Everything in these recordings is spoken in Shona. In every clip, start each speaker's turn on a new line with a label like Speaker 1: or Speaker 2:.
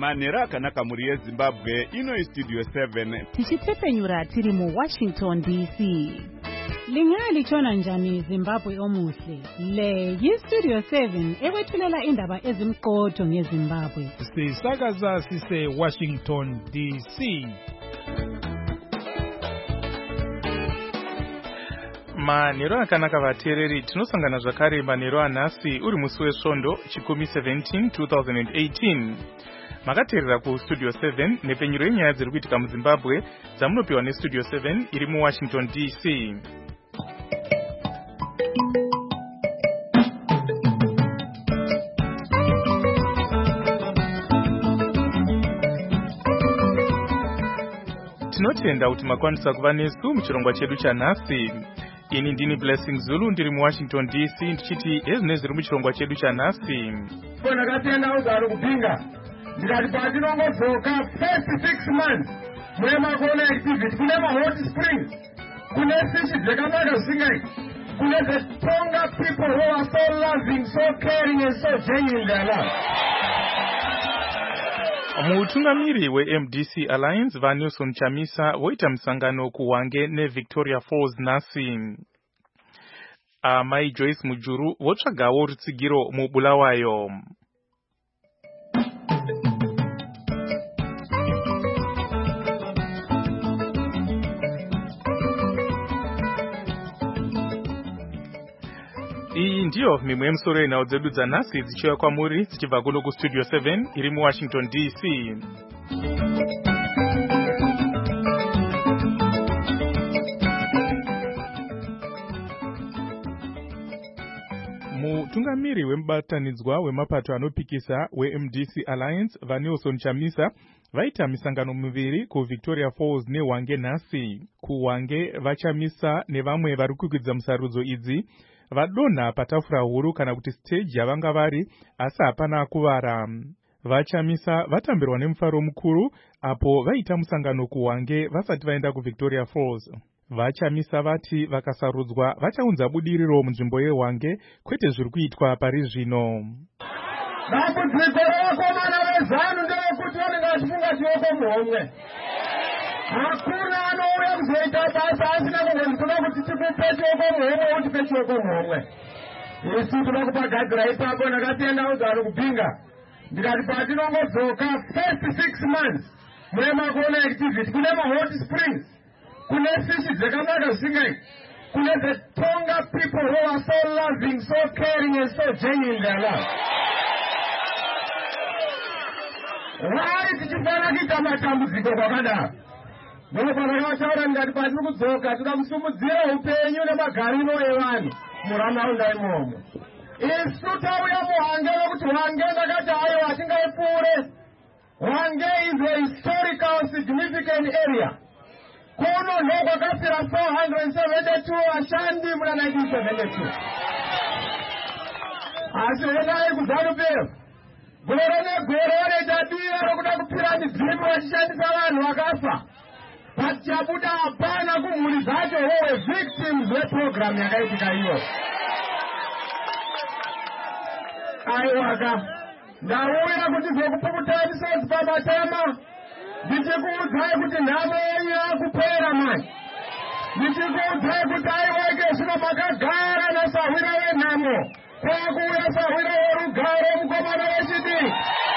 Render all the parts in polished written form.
Speaker 1: Manhero akanaka muri yeZimbabwe, ino Studio 7.
Speaker 2: Tichitepenyura tiri mu Washington DC. Lingali chona njani Zimbabwe omuhle. Le Studio 7 ewethulela indaba ezimqotho ngeZimbabwe.
Speaker 3: Sisakaza sise Washington DC. Manhero akanaka vateereri, tinosangana zvakare manhero anhasi uri musi wesvondo chikumi 17 2018. Makateerera kuStudio 7 nepenyuro yenyaya dziri kuitika muZimbabwe dzamunopiwa neStudio 7 iri muWashington DC. Tinotenda kuti makwanisa kuva nesu muchirongwa chedu chanhasi. Ini ndini Blessing Zulu ndiri muWashington DC ndichiti ezine zviri muchirongwa chedu chanhasi.
Speaker 4: Kona katenda ugaro kupinga. Ndikati patinongodzoka first 6 months mune makona activity kune hot springs kune fishi dzakanaka zvisingai kune the stronger people who are so loving, so caring and so genuine in their life.
Speaker 3: Mutungamiri weMDC Alliance vaNelson Chamisa voita musangano kuHwange neVictoria Falls nhasi. Amai Joyce Mujuru votsvagawo rutsigiro muBulawayo. Iyi ndiyo mimwe yemusoro yenhau dzedu dzanhasi dzichiuya kwamuri dzichibva kuno kuStudio 7 iri muWashington DC. Mutungamiri wemubatanidzwa wemapato anopikisa weMDC Alliance vaNelson Chamisa vaita misangano miviri kuVictoria Falls neHwange nhasi. KuHwange vaChamisa nevamwe vari kukwidza musarudzo idzi vadonha patafura huru kana kuti stage yavanga vari asi hapana kuvara. VaChamisa vatambirwa nemufaro mukuru apo vaita musangano kuHwange vasati vaenda kuVictoria Falls. VaChamisa vati vakasarudzwa vachaunza budiriro munzvimbo yeHwange kwete zviri kuitwa pari zvino.
Speaker 4: Dambudziko revakomana vezanu nderekuti vanenge vachifunga chioko muhomwe. Hakuna anouya kuzoita basa asina kungonzwa kuti tikupe chioko muhomwe utipe chioko muhomwe. Isu toda kupagadzira ipapo ndakatenda ugaro kupinga. Ndikati patinongodzoka first 6 months mune makona activity kune hot springs kune fishi dzakanaka zvisingai kune the stronger people who are so loving, so caring and so genuine in their life. Why tichifana kuita matambudziko kwakadaro? Ndopakataura ndikati patiri kudzoka toda kusimudzira upenyu nemagariro evanhu muranharaunda imomo. Isu tauya muHwange nokuti Hwange ndakati aiwa hatingaipfuure. Hwange is a historical significant area. Kuno ndokwakapera 472 vashandi muna 1972. Asi honai kuZANU-PF gore negore vanoita dira rokuda kupira midzimu vachishandisa vanhu vakafa. Pachabuda hapana kumhuri dzacho wowe victims veprogram yakaitika iyo. Aiwaka ndauya kuti zokupukutai misodzi pamatama. Ndichikuudzai kuti nhamo yenyu yakupera mani. Ndichikuudzai kuti aiwake zvino makagara nasahwira wenhamo kwakuuya sahwira werugare mukomana wechidiki.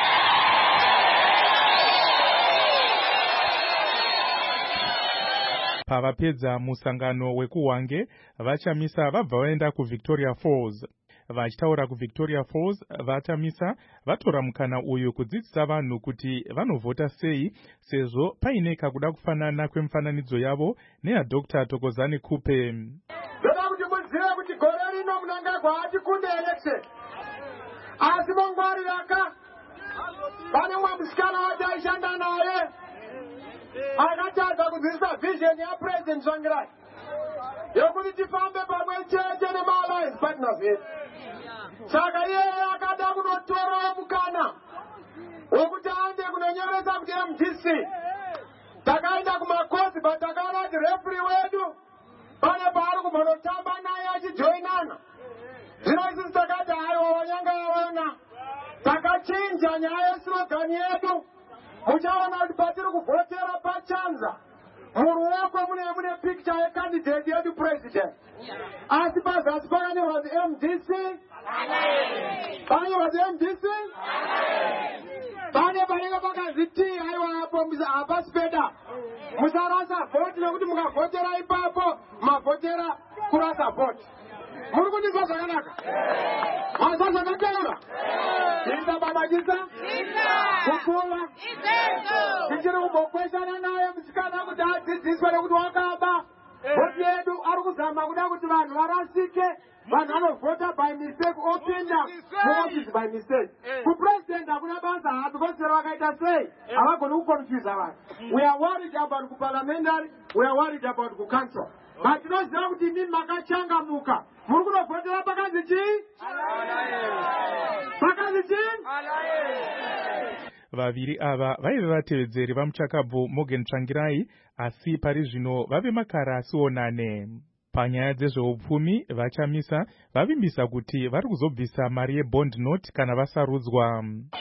Speaker 3: Pavapedza musangano wekuHwange, vaChamisa vabva vaenda kuVictoria Falls. Vachitaura kuVictoria Falls, vaChamisa vatora mukana uyu kudzidzisa vanhu kuti vanovhota sei sezvo paine kakuda kufanana kwemifananidzo yavo neyaDr. Thokozani Kupe.
Speaker 4: Ndoda kuti muzive kuti gore rino Mnangagwa hatikunde election. Asi mongwariraka pane mwamusikana wacho aishanda naye akatadza kudzidzisa vision yaPresident Tsvangirai yokuti tifambe pamwe chete nemaalliance partners edu. Saka iyeye akada kunotora mukana wokuti aende kunonyoresa kuti MDC takaenda kumakosi but takaona kuti referee wedu pane paari kumhonotamba naye achijoinana. Zvino isusu takati aiwa wanyanga waona takachinja nyaya yeslogan yedu muchaona kuti patiri kuvhotera pachanza muruoko mune picture yecandidate yedu president, asi pazasi pakanyorwa kuti MDC, pakanyorwa kuti MDC, pane panenge pakazi T aiwa apo hapasipeda. Musarasa vhoti nekuti mukavhotera ipapo mavhotera kurasa vhoti. Muri kundizwa zvakanaka? Mazwa zvakateura? Inda babajisa? Kukula? Tichiri kumbokweshana naye musikana kuti adzidziswe nekuti wakaba. Vhoti yedu ari kuzama kuda kuti vanhu varasike, vanhu vanovhota by mistake, opinda muofisi by mistake. Kupresident hakuna basa because vakaita sei havagoni kuconfuse vanhu. We are worried about kuparliamentary, we are worried about kucouncil. But tinoziva kuti imi makachangamuka. Muri kunovhotera pakanzi chii? Pakanzi chii?
Speaker 3: Vaviri ava vaive vatevedzeri vamuchakabvu Morgan Tsvangirai, asi pari zvino vave makara asionane. Panyaya dzezveupfumi, vachamisa vavimbisa kuti vari kuzobvisa mari yebond note kana vasarudzwa.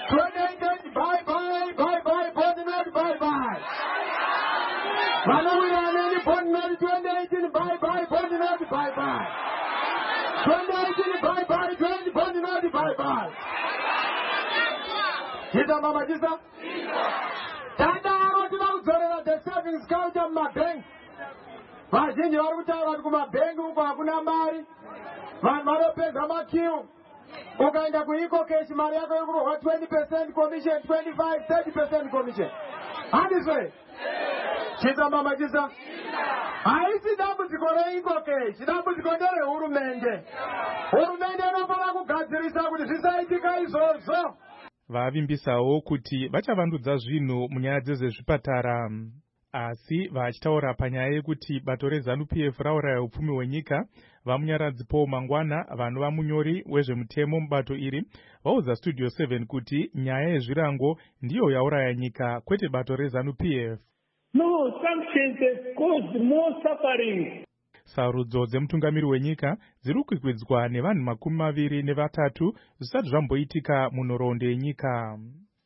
Speaker 4: Hita mama jisa? Tandaro tina kuzorera the savings culture mumabank. Vazhinji vari kutaura kuti kumabank uko hakuna mari. Vanhu vanopedza makiu. Ukaenda kuiko cash mari yako yokurohwa 20% commission, 25, 30% commission. Handizve? Chita mama jisa? Haisi dambudziko reiko cash, dambudziko nderehurumende. Hurumende inofana kugadzirisa kuti zvisaitika izvozvo.
Speaker 3: Vavimbisawo kuti vachavandudza zvinhu munyaya dzezvezvipatara. Asi vachitaura panyaya yekuti bato reZANU-PF rauraya upfumi hwenyika, vamunyaradzi Paul Mangwana, vanhu vamunyori wezvemutemo mubato iri, vaudza Studio 7 kuti nyaya yezvirango ndiyo yauraya nyika, kwete bato reZANU-PF.
Speaker 5: No, sanctions have caused more suffering.
Speaker 3: Sarudzo dzemutungamiri wenyika dziri kukwikwidza nevanhu 23 zvisati zvamboitika munhoroondo yenyika.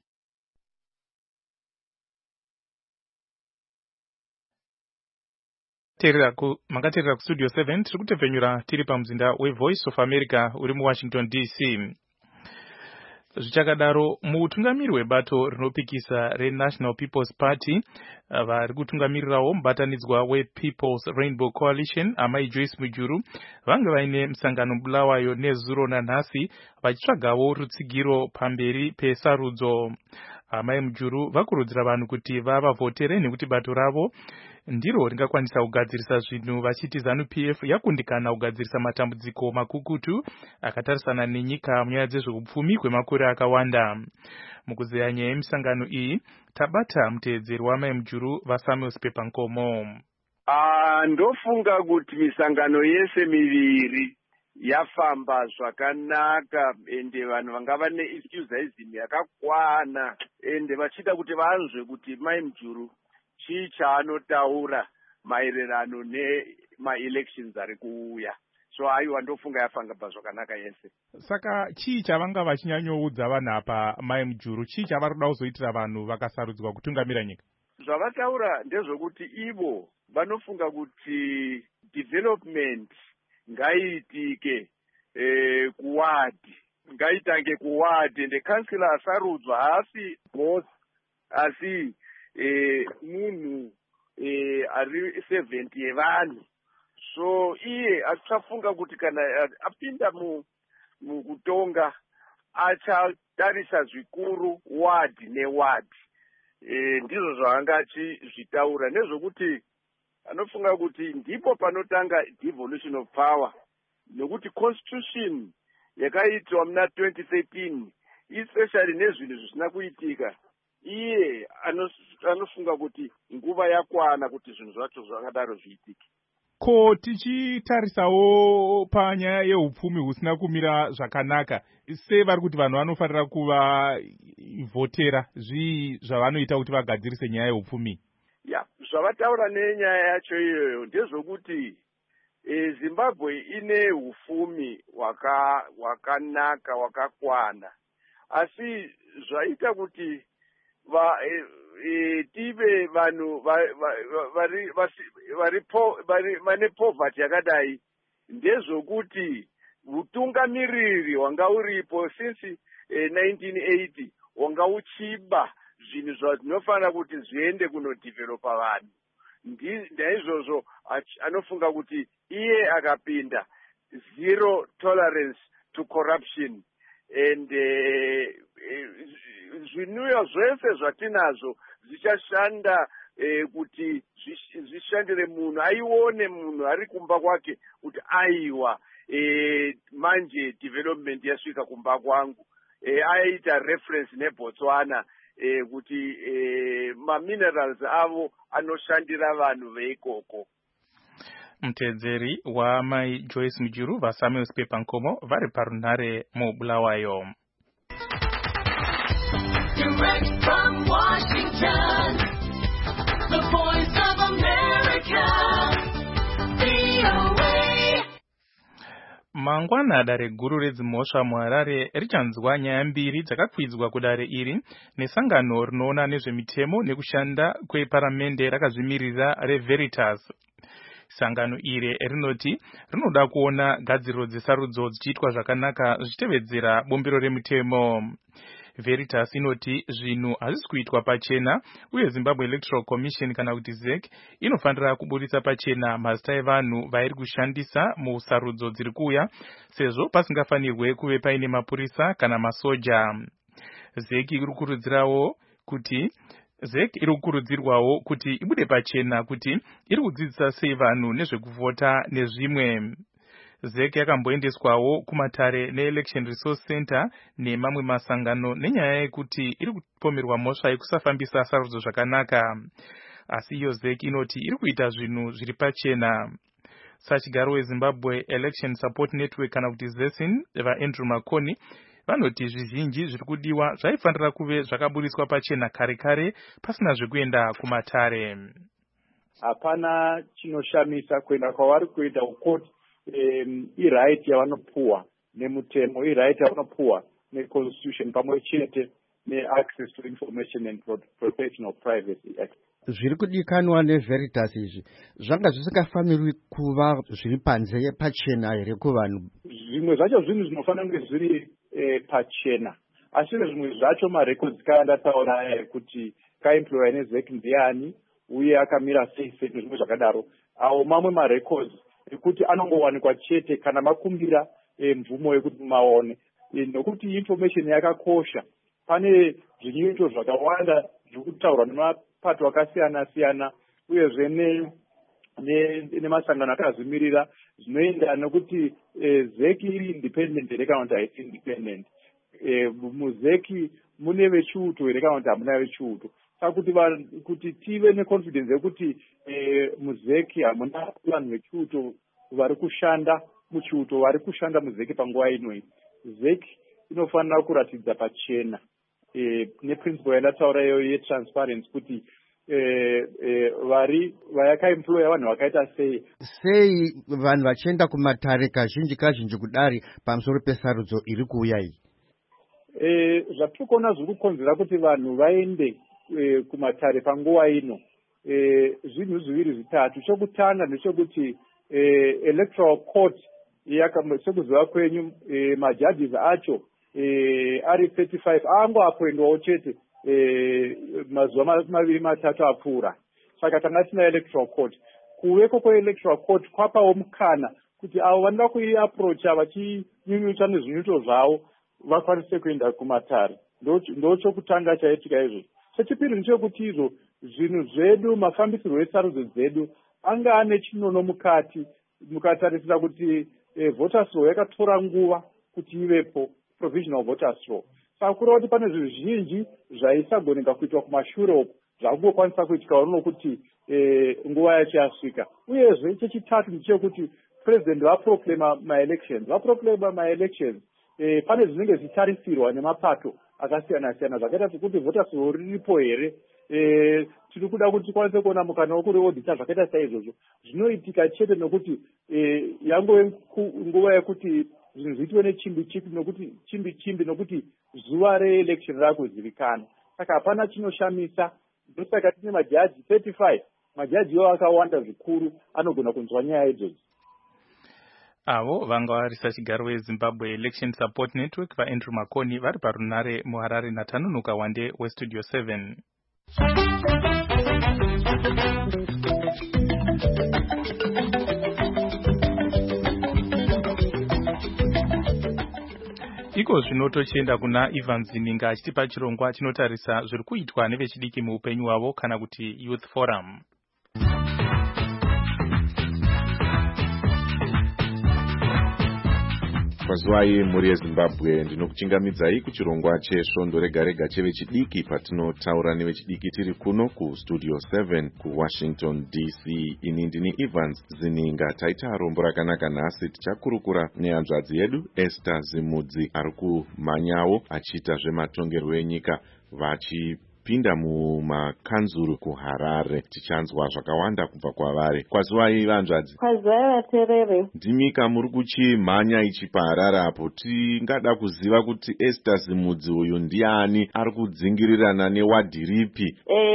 Speaker 3: Makateerera kustudio 7 tiri kutevhenyura tiri pamuzinda weVoice of America uri muWashington DC. Zvichakadaro, mutungamiri webato rinopikisa reNational People's Party vari kutungamirirawo mubatanidzwa wePeople's Rainbow Coalition, amai Joyce Mujuru, vange vaine musangano Bulawayo nezuro nanhasi vachitsvagawo rutsigiro pamberi pesarudzo. Amai Mujuru vakurudzira vanhu kuti vavavhotere nekuti bato ravo ndiro ringakwanisa kugadzirisa zvinhu, vachiti ZANU-PF yakundikana kugadzirisa matambudziko makukutu akatarisana nenyika munyaya dzezveupfumi kwemakore akawanda. Mukuzeya nyaya yemisangano iyi, tabata muteedzeri wamai Mujuru vaSamuel Sipepankomo.
Speaker 6: Ndofunga kuti misangano yese miviri yafamba zvakanaka, ende vanhu vangava neexcuseism yakakwana, ende vachida kuti vanzwe kuti mai Mujuru chii chaanotaura maererano nemaelections ari kuuya. So aiwa ndofunga yafamba zvakanaka yese.
Speaker 3: Saka chii chavanga vachinyanyoudza vanhu apa mai Mujuru? Chii chavari kuda kuzoitira vanhu vakasarudzwa kutungamira nyika?
Speaker 6: Zvavataura ndezvokuti ivo vanofunga kuti development ngaiitike kuwadi, ngaitange kuwadi, ende kansila asarudzwa haasi boss, asi munhu ari servant yevanhu. So iye achafunga kuti kana apinda mukutonga achatarisa zvikuru wadi newadi. Ndizvo zvanga achizvitaura, nezvokuti anofunga kuti ndipo panotanga devolution of power, nokuti constitution yakaitwa muna 2013 especially nezvinhu zvisina kuitika, iye anofunga kuti nguva yakwana kuti zvinhu zvacho zvakadaro zviitike.
Speaker 3: Ko tichitarisawo panyaya yeupfumi husina kumira zvakanaka, sevari kuti vanhu vanofanira kuvavhotera, zvii zvavanoita kuti vagadzirise nyaya yeupfumi?
Speaker 6: Zvavataura nenyaya yacho iyoyo ndezvokuti Zimbabwe ine hufumi wakanaka wakakwana, asi zvaita kuti tive vanhu vane poverty yakadai ndezvokuti utungamiriri hwanga uripo since 1980 wanga uchiba zvinhu zvinofanira kuti zviende kunodhivhelopa vanhu. Naizvozvo anofunga kuti iye akapinda zero tolerance to corruption and zvinwiwa zvese zvatinazvo zvichashanda kuti zvishandire munhu, aione munhu ari kumba kwake kuti aiwa manje development yasvika kumba kwangu. Aita reference neBotswana kuti maminerals avo anoshandira vanhu veikoko.
Speaker 3: Mutedzeri wamai Joyce Mujuru vaSamuel Sipepa Nkomo vari parunhare muBulawayo. Direct from Washington, the Voice of America, VOA. Mangwana dare guru redzimhosva muHarare richanzwa nyaya mbiri dzakakwidzwa kudare iri nesangano rinoona nezvemitemo nekushanda kweparamende rakazvimirira reVeritas. Sangano iri rinoti rinoda kuona gadziriro dzesarudzo dzichiitwa zvakanaka zvichitevedzera bumbiro remutemo. Veritas inoti zvinhu hazvisi kuitwa pachena uye Zimbabwe Electoral Commission kana kuti ZEC inofanira kuburitsa pachena mazita evanhu vairi kushandisa musarudzo dziri kuuya sezvo pasingafanirwe kuve paine mapurisa kana masoja. ZEC iri kukurudzirwawo kuti ibude pachena kuti iri kudzidzisa sei vanhu nezvekuvhota nezvimwe. ZEC yakamboendeswawo kumatare neElection Resource Center nemamwe masangano nenyaya yekuti iri kupomerwa mhosva yekusafambisa sarudzo zvakanaka. Asi iyo ZEC inoti iri kuita zvinhu zviri pachena. Sachigaro weZimbabwe Election Support Network kana kuti ZESIN vaAndrew Makoni vanoti zvizhinji zviri kudiwa zvaifanira kuve zvakaburiswa pachena kare pasina zvekuenda kumatare.
Speaker 7: Hapana chinoshamisa kuenda kwavari kuita ukoti iright yavanopuwa nemutemo, iright yavanopuwa neconstitution pamwe chete neaccess to information and protection of privacy act.
Speaker 8: Zviri kudikanwa neVeritas izvi zvanga zvisingafanirwi kuva zviri panze pachena here kuvanhu.
Speaker 7: Zvimwe zvacho zvinhu zvinofanira kunge zviri pachena, asi zvimwe zvacho marecords kandataura kuti kaemployer neZEC ndiani uye akamira sei zvimwe zvakadaro. Awo mamwe marecords ekuti anongowanikwa chete kana makumbira mvumo yekuti maone, nokuti information yakakosha. Pane zvinyoito zvakawanda zvokutaurwa nemapato akasiyana siyana uyezve nemasangano akazvimirira zvinoenda nokuti ZEC iri independent here kana kuti haisi independent. MuZEC mune vechiuto here kana kuti hamuna vechiuto. Saka kuti tive neconfidence yekuti muZEC hamuna vanhu vechiuto vari kushanda muchiuto, vari kushanda muZEC panguva ino. ZEC inofanira kuratidza pachena neprinciple yandataura iyo yetransparency kuti vayakaemploya vanhu vakaita sei
Speaker 8: vanhu vachienda kumatare kazhinji kudari pamusoro pesarudzo iri kuuya iyi.
Speaker 7: Zvatiri kuona zviri kukonzera kuti vanhu vaende kumatare panguva ino zvinhu zviviri zvitatu. Chokutanga ndechekuti electoral court sekuziva kwenyu majudges acho ari 35 angoapoendwawo chete mazuva maviri matatu apfuura. Saka tanga tina electoral court. Kuveko kweelectoral court kwapawo mukana kuti avo vanoda kuiaprocha vachinyunyuta nezvinyuto zvavo vakwanise kuenda kumatare. Ndo chokutanga chaitika izvo. Chechipiri ndechekuti izvo zvinhu zvedu, mafambisirwo esarudzo dzedu anga ane chinono mukati, mukatarisira kuti voters law yakatora nguva kuti ivepo, provisional voters law. Saka kureva kuti pane zvinhu zvizhinji zvaisagoneka kuitwa kumashure uko zvakungokwanisa kuitika nokuti nguva yacho yasvika. Uyezve chechitatu ndechekuti president vaproclama ma-elections, pane zvinenge zvichitarisirwa nemapato akasiyana siyana zvakaita sekuti voters law riripo here. Tiri kuda kuti tikwanise kuona mukana wokuriodhita zvakaita saizvozvo. Zvinoitika chete nokuti yangove nguva yekuti zvinhu zviitwe nechimbi nokuti zuva reelection rakuzivikanwa. Saka hapana chinoshamisa ndosaka tine majaji 35. Majaji iwo akawanda zvikuru, anogona kunzwa nyaya idzodzo.
Speaker 3: avo vanga varisa chigaro wezimbabwe election support network vaandrew makoni vari parunare muharare naTanunuka Wande westudio 7. iko zvino tochienda kuna Evans Ninga achitipa chirongwa chinotarisa zviri kuitwa nevechidiki muupenyu hwavo kana kuti Youth Forum.
Speaker 9: Kwazwai muri yeZimbabwe, ndinokuchingamidzai kuchirongwa chesvondo rega rega chevechidiki patinotaura nevechidiki tiri kuno kustudio 7 kuWashington DC. Ini ndini Evans Zininga. Taita rombo rakanaka nhasi tichakurukura nehanzvadzi yedu Esther Zimudzi ari kumanyawo achiita zvematongerwo enyika vachipinda mumakanzuru kuHarare. Tichanzwa zvakawanda kubva kwavari. Kwazwai vanzvadzi.
Speaker 10: Kwazwai vaterere.
Speaker 9: Ndimika muri kuchimhanya ichi paHarare apo. Tingada kuziva kuti Esther Zimudzi uyu ndiani, ari kudzingirirana newadhi ripi?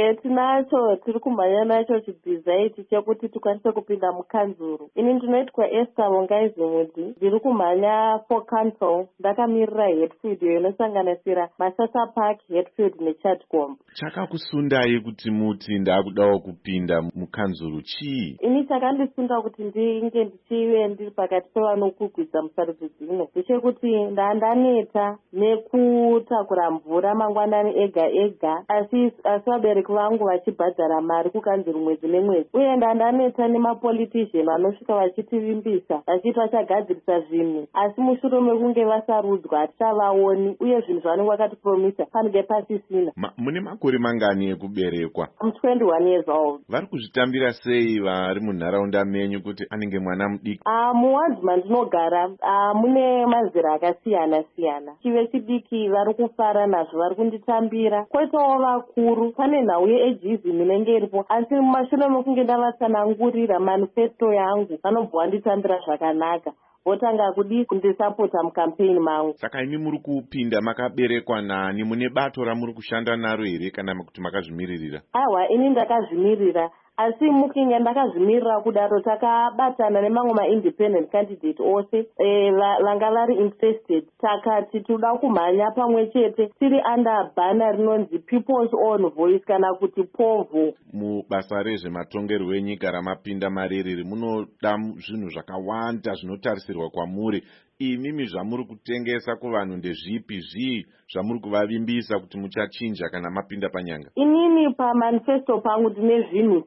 Speaker 10: Tinacho tiri kumhanya nacho chibhizaiti chekuti tikwanise kupinda mukanzuru. Ini ndinoitwa Esther Vongai Zimudzi, ndiri kumhanya for council. Ndakamirira Hatfield inosanganisira Masasa Park, Hatfield neChatcombe.
Speaker 9: Chakakusundai kuti muti ndakudawo kupinda mukanzuru chii?
Speaker 10: Ini chakandisunda kuti ndinge ndichive ndiri pakati pevanokukwidza musarudzo dzino ndechekuti ndaneta nekutakura mvura mangwanani ega ega, asi vabereki vangu vachibhadhara mari kukanzuru mwedzi nemwedzi, uye ndaneta nemapolitician vanosvika vachitivimbisa vachiti vachagadzirisa zvinhu, asi mushure mekunge vasarudzwa hatichavaoni, uye zvinhu zvavanenge vakatipromisa panenge pasisina.
Speaker 9: Mune makore mangani ekuberekwa?
Speaker 10: I'm 21 years old.
Speaker 9: Vari kuzvitambira sei vari munharaunda menyu kuti anenge mwana mudiki?
Speaker 10: Muwanzi mandinogara mune mazera akasiyana siyana. Chive chidiki vari kufara nazvo, vari kunditambira. Kwoitawo vakuru, pane nhau yeageism inenge iripo, asi mumashure mekunge ndavatsanangurira manifesto yangu vanobva vanditambira zvakanaka, votanga kudi kundisapota mukampeni mangu.
Speaker 9: Saka imi muri kupinda makaberekwa nani? Mune bato ramuri kushanda naro here kana kuti makazvimiririra?
Speaker 10: Aiwa, ini ndakazvimirira, asi mukinge ndakazvimirira kudaro takabatana nemamwe ma-independent candidate ose vanga vari interested, takati toda kumhanya pamwe chete tiri under bhana rinonzi People's Own Voice kana kuti POVO.
Speaker 9: Mubasa rezvematongerwo enyika ramapinda mariri munoda zvinhu zvakawanda zvinotarisirwa kwamuri. Imimi zvamuri kutengesa kuvanhu ndezvipi zvii zvamuri kuvavimbisa kuti muchachinja kana mapinda panyanga?
Speaker 10: Inini pamanifesto pangu ndine zvinhu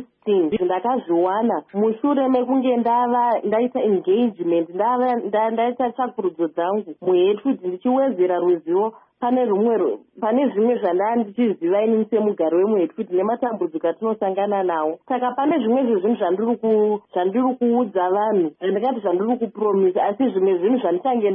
Speaker 10: 16 ndakazviwana mushure mekunge ndaita engagement, ndaita tsvakurudzo dzangu muHatfield ndichiwedzera ruzivo pane zvimwe zvandanga ndichiziva ini semugari wemuHatfield nematambudziko atinosangana nawo. Saka pane zvimwe zvezvinhu zvandiri kuudza vanhu, ndikati zvandiri kupromisa, asi zvimwe zvinhu zvandichange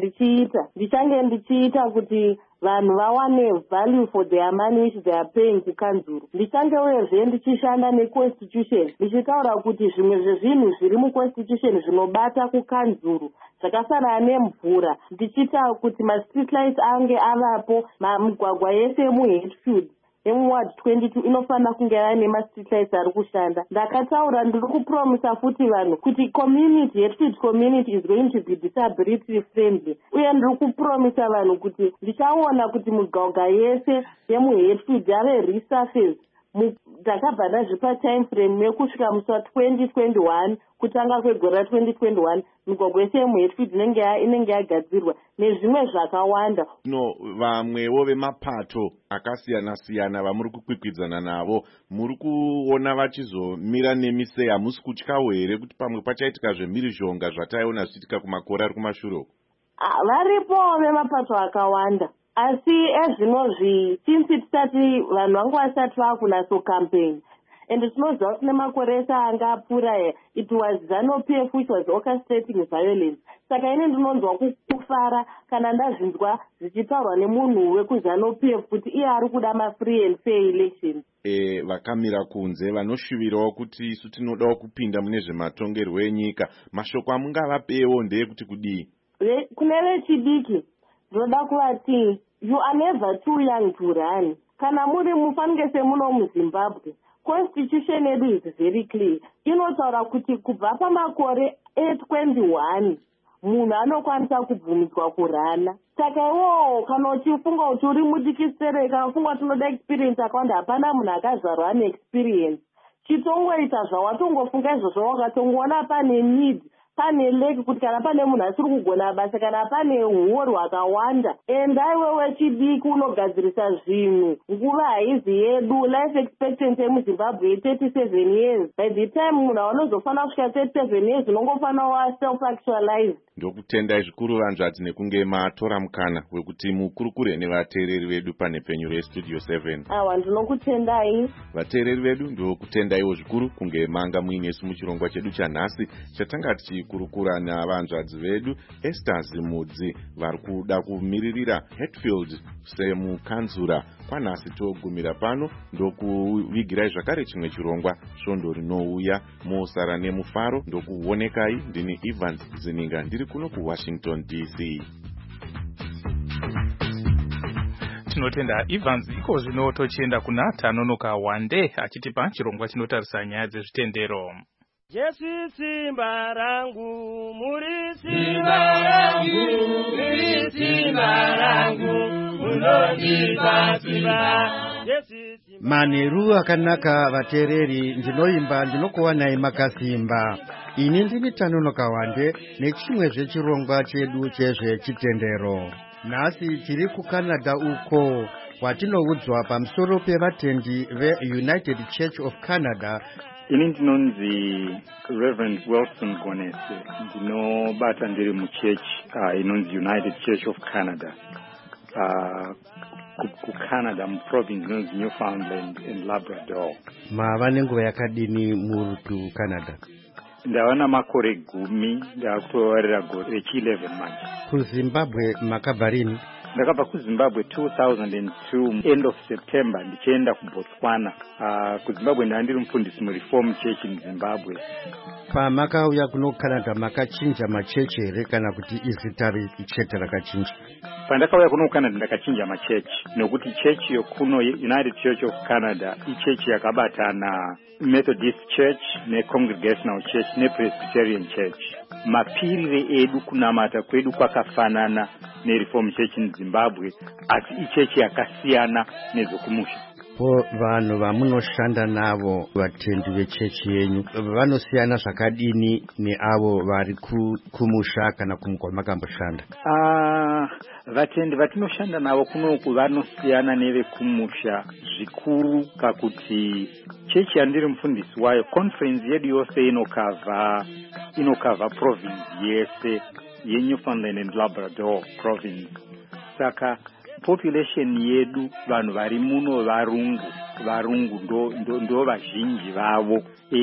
Speaker 10: ndichiita kuti vanhu vawane value for their money which they are paying kukanzuru. Ndichange uyezve ndichishanda neconstitution, ndichitaura kuti zvimwe zvezvinhu zviri muconstitution zvinobata kukanzuru zvakafanana nemvura, ndichita kuti ma-street lights ange avapo, migwagwa yese yemuHatfield yemuward 22 inofanira kunge yaine ma-street lights ari kushanda. Ndakataura ndiri kupromisa futi vanhu kuti community, Hatfield community is going to be disability friendly, uye ndiri kupromisa vanhu kuti ndichaona kuti migwagwa yese yemuHatfield yave resurface. Ndakabva ndazvipa time frame yekusvika musi wa2021 kutanga kwegore ra2021 migwagwa yese yemuHatfield inenge yagadzirwa nezvimwe zvakawanda.
Speaker 9: Vamwewo vemapato akasiyana siyana vamuri kukwikwidzana navo, muri kuona vachizomira nemise, hamusi kutyawo here kuti pamwe pachaitika zvemhirizhonga zvataiona zvichiitika kumakore ari kumashure?
Speaker 10: Varipo vemapato akawanda, asi ezvinozvi since tisati vanhu vangu vasati vakunaso campaign and tinoziva kuti nemakore ese anga apfuura it was ZANU-PF which was orchestrating violence. Saka ine ndinonzwa kufara kana ndazvinzwa zvichitaurwa nemunhu wekuZANU-PF kuti iye ari kuda ma-free and fair elections.
Speaker 9: Vakamira kunze vanoshuvirawo kuti isu tinodawo kupinda mune zvematongerwo enyika, mashoko amungavapewo ndeyekuti kudii?
Speaker 10: Kune vechidiki ndinoda kuvati you are never too young to run. kana muri mufanike semuno muzimbabwe constitution yedu is very clear inotaura kuti kubva pamakore 821 munhu anokwanisa kubvumidzwa kurana. Saka iwowo kana uchifunga kuti uri mudikisere kana ufunga kuti unoda experience akawanda hapana munhu akazvarwa ane experience. Chitongoita zvawatongofunga izvozvo wakatongoona pane need pane leki kuti kana pane munhu asiri kugona basa kana pane uori hwakawanda endai wewe chidiki unogadzirisa zvinhu. Nguva haizi yedu life expectancy yemuzimbabwe 37 years. By the time munhu anozofanira kusvika 37 years unongofanira wa self actualize.
Speaker 9: Ndokutendai zvikuru vanzvadzi nekunge matora mukana wekuti mukurukure nevateereri vedu pane penyu restudio 7.
Speaker 10: Awa ndinokutendai.
Speaker 9: Vateereri vedu ndokutendaiwo zvikuru kunge manga muinesu muchirongwa chedu chanhasi chatanga tichikurukura navanzvadzi vedu Esther Zimudzi vari kuda kumiririra Hatfield semukanzura. Kwanhasi togumira pano ndokuvigirai zvakare chimwe chirongwa svondo rinouya. Musara nemufaro ndokuonekai. Ndini Evans Zininga ndiri kuno kuWashington DC.
Speaker 3: Tinotenda Evans. Iko zvino tochienda kuna Tanonoka Wande achitipa chirongwa chinotarisa nyaya dzezvitendero.
Speaker 11: Jesu simba rangu, muri simba rangu, muri simba rangu, munondipa simba.
Speaker 8: Manheru akanaka vateereri, ndinoimba ndinokuwanai makasimba. Ini ndini Tanonoka Wande nechimwe zvechirongwa chedu chezvechitendero. Nhasi tiri kuCanada uko kwatinoudzwa pamusoro pevatendi veUnited Church of Canada.
Speaker 12: Ini ndinonzi Reverend Wilson Gonese, ndinobata ndiri muchechi inonzi United Church of Canada. kuCanada muprovince inonzi Newfoundland and Labrador.
Speaker 8: Mava nenguva yakadini muri kuCanada?
Speaker 12: Ndava namakore 10, ndakutovarira gore rechi11 manje.
Speaker 8: KuZimbabwe makabva rini?
Speaker 12: Ndakabva kuZimbabwe 2002 end of September ndichienda kuBotswana. KuZimbabwe ndandiri mufundisi muReform Church muZimbabwe.
Speaker 8: Pamakauya kuno Canada makachinja machechi here kana kuti izita chete rakachinja?
Speaker 12: Pandakauya kuno Canada ndakachinja machechi nokuti chechi yokuno United Church of Canada ichechi yakabatana Methodist Church neCongregational Church nePresbyterian Church. Mapirire edu kunamata kwedu kwakafanana neReform Church muZimbabwe asi ichechi yakasiyana nezokumusha.
Speaker 8: Po vanhu vamunoshanda navo vatendi vechechi yenyu vanosiyana zvakadini neavo vari kumusha kana kwamakamboshanda?
Speaker 12: Vatendi vatinoshanda navo kunoku vanosiyana nevekumusha zvikuru pakuti chechi yandiri mufundisi wayo conference yedu yose inokava province yese yeNewfoundland and Labrador province. Saka population yedu vanhu vari muno varungu ndo vazhinji vavo.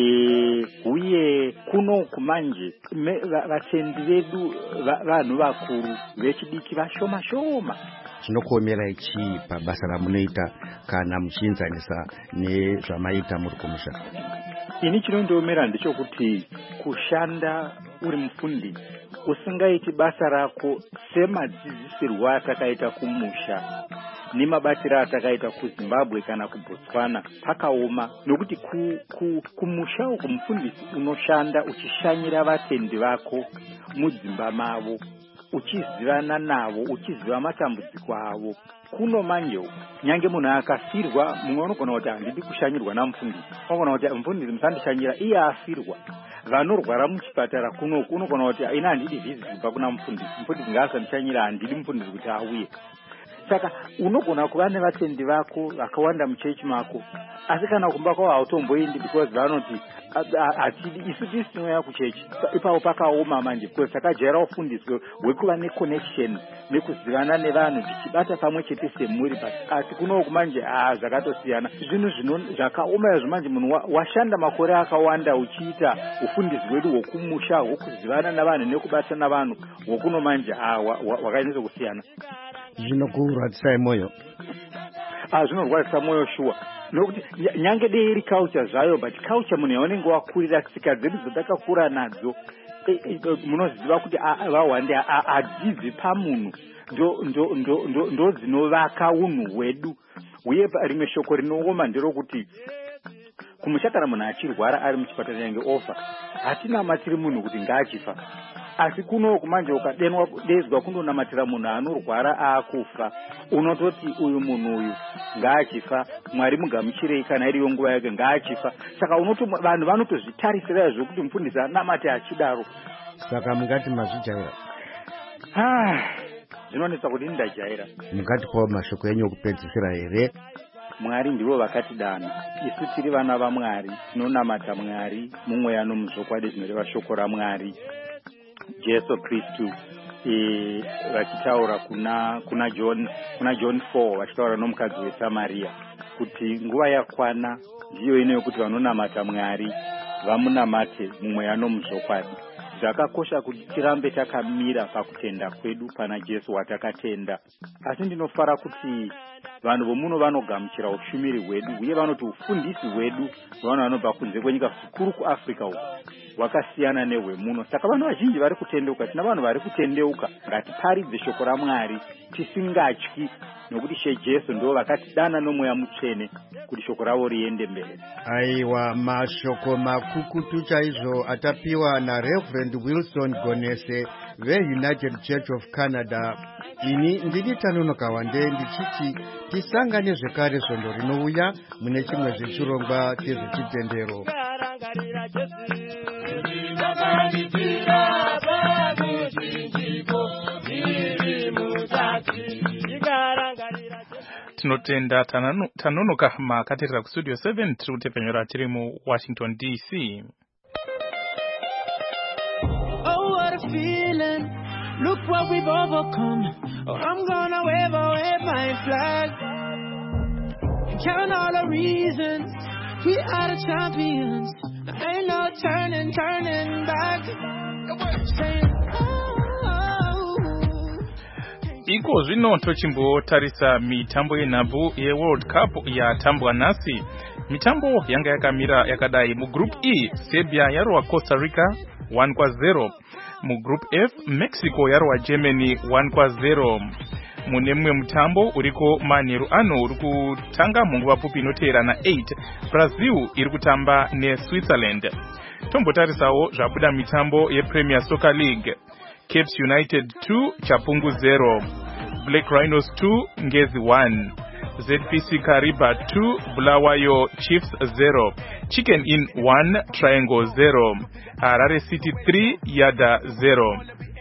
Speaker 12: Uye kuno kumanje vatendi vedu vanhu vakuru vechidiki vashoma shoma.
Speaker 8: Chinokuomerai chii pabasa ramunoita kana muchiinzanisa nezvamaita muri kumusha?
Speaker 12: Ini chinondiomera ndechokuti kushanda uri mufundisi usingaiti basa rako semadzidzisirwo atakaita kumusha nemabatiro atakaita kuZimbabwe kana kuBotswana pakaoma, nokuti kumusha uko mufundisi unoshanda uchishanyira vatendi vako mudzimba mavo, uchizivana navo, uchiziva matambudziko avo. Kuno manje nyange munhu akafirwa, mumwe unogona kuti handidi kushanyirwa namufundisi, unogona kuti mufundisi musandishanyira, iye afirwa. Vanorwara muchipatara kuno unogona kuti ina handidi vhizi kubva kuna mufundisi ngaasandishanyira, handidi mufundisi kuti auye. Saka unogona kuva nevatendi vako vakawanda muchechi mako, asi kana kumba kwavo hautomboendi because vanoti hatidi isu tisinoya kuchechi. Ipapo pakaoma manje because takajaira ufundiswe hwekuva neconnection nekuzivana nevanhu tichibata pamwe chete semuri, asi kunoku manje zvakatosiyana. Zvinhu zvakaoma izvo manje munhu washanda makore akawanda uchiita ufundisi hwedu hwokumusha hwokuzivana navanhu nekubatana navanhu, hwokuno manje wakanyatso kusiyana.
Speaker 8: Zvinokurwadzisai moyo?
Speaker 12: Zvinorwadzisa moyo shuwa, nokuti nyange dei culture zvayo, but culture munhu yaunenge wakurira, tsika dzedu dzatakakura nadzo munoziva kuti vawande hadzibvi pamunhu, ndo dzinovaka unhu hwedu. uye rimwe shoko rinooma nderokuti kumusha kana munhu achirwara ari muchipatara yange ofa hatinamatiri munhu kuti ngaachifa, asi kunoku manje ukadedzwa kundonamatira munhu anorwara aakufa unototi uyu munhu uyu ngaachifa, Mwari mugamuchirei kana iriyo nguva yake ngaachifa. Saka vanhu vanotozvitarisira zvokuti mufundisi anamate achidaro.
Speaker 8: Saka mungati mazvijaira?
Speaker 12: Zvinonetsa kuti ndajaira.
Speaker 8: Mungatipawo mashoko enyu okupedzisira here?
Speaker 12: Mwari ndivo vakatidana, isu tiri vana vaMwari, tinonamata Mwari mumweya nomuzvokwadi zvinoreva shoko raMwari. Jesu Kristu vachitaura kuna John 4 vachitaura nomukadzi weSamaria kuti nguva yakwana ndiyo ino yokuti vanonamata Mwari vamunamate mumweya nomuzvokwadi. Zvakakosha kuti tirambe takamira pakutenda kwedu pana Jesu watakatenda. Asi ndinofara kuti vanhu vomuno vanogamuchira ushumiri hwedu uye vanoti ufundisi hwedu vanhu vanobva kunze kwenyika zvikuru kuAfrica uko wakasiyana nehwemuno. Saka vanhu vazhinji vari kutendeuka, tina vanhu vari kutendeuka. Ngatiparidze shoko raMwari tisingatyi, nokuti She Jesu ndo vakatidana nomweya mutsvene kuti shoko ravo riende mberi.
Speaker 8: Aiwa, mashoko makukutu chaizvo atapiwa naReverend Wilson Gonese veUnited Church of Canada. Ini ndini Tanonoka Wande ndichiti tisangane zvekare svondo rinouya mune chimwe zvechirongwa chezvechitendero.
Speaker 3: Tinotenda Tanonoka makatirira kustudio 7 tiri kutepenyera tiri mu Washington DC.
Speaker 13: Oh, what a feeling. Look what we've overcome. Oh, I'm gonna wave my flag. Count all the reasons we are the champions. There ain't no turning back. Saying,
Speaker 3: Iko zvino tochimbotarisa mitambo yenhabvu yeWorld Cup yatambwa nhasi. Mitambo yanga yakamira yakadai. Mugroup E, Serbia yarwa Costa Rica 1-0. Mugroup F, Mexico yarwa Germany 1-0. Mune mumwe mutambo uriko manheru ano uri kutanga munguva pfupi inoteerana 8, Brazil iri kutamba neSwitzerland. Tombotarisawo zvabuda mitambo yePremier Soccer League. Capes United 2, Chapungu 0. Black Rhinos 2, Ngezi 1. ZPC Kariba 2, Bulawayo Chiefs 0. Chicken Inn 1, Triangle 0. Harare City 3, Yada 0.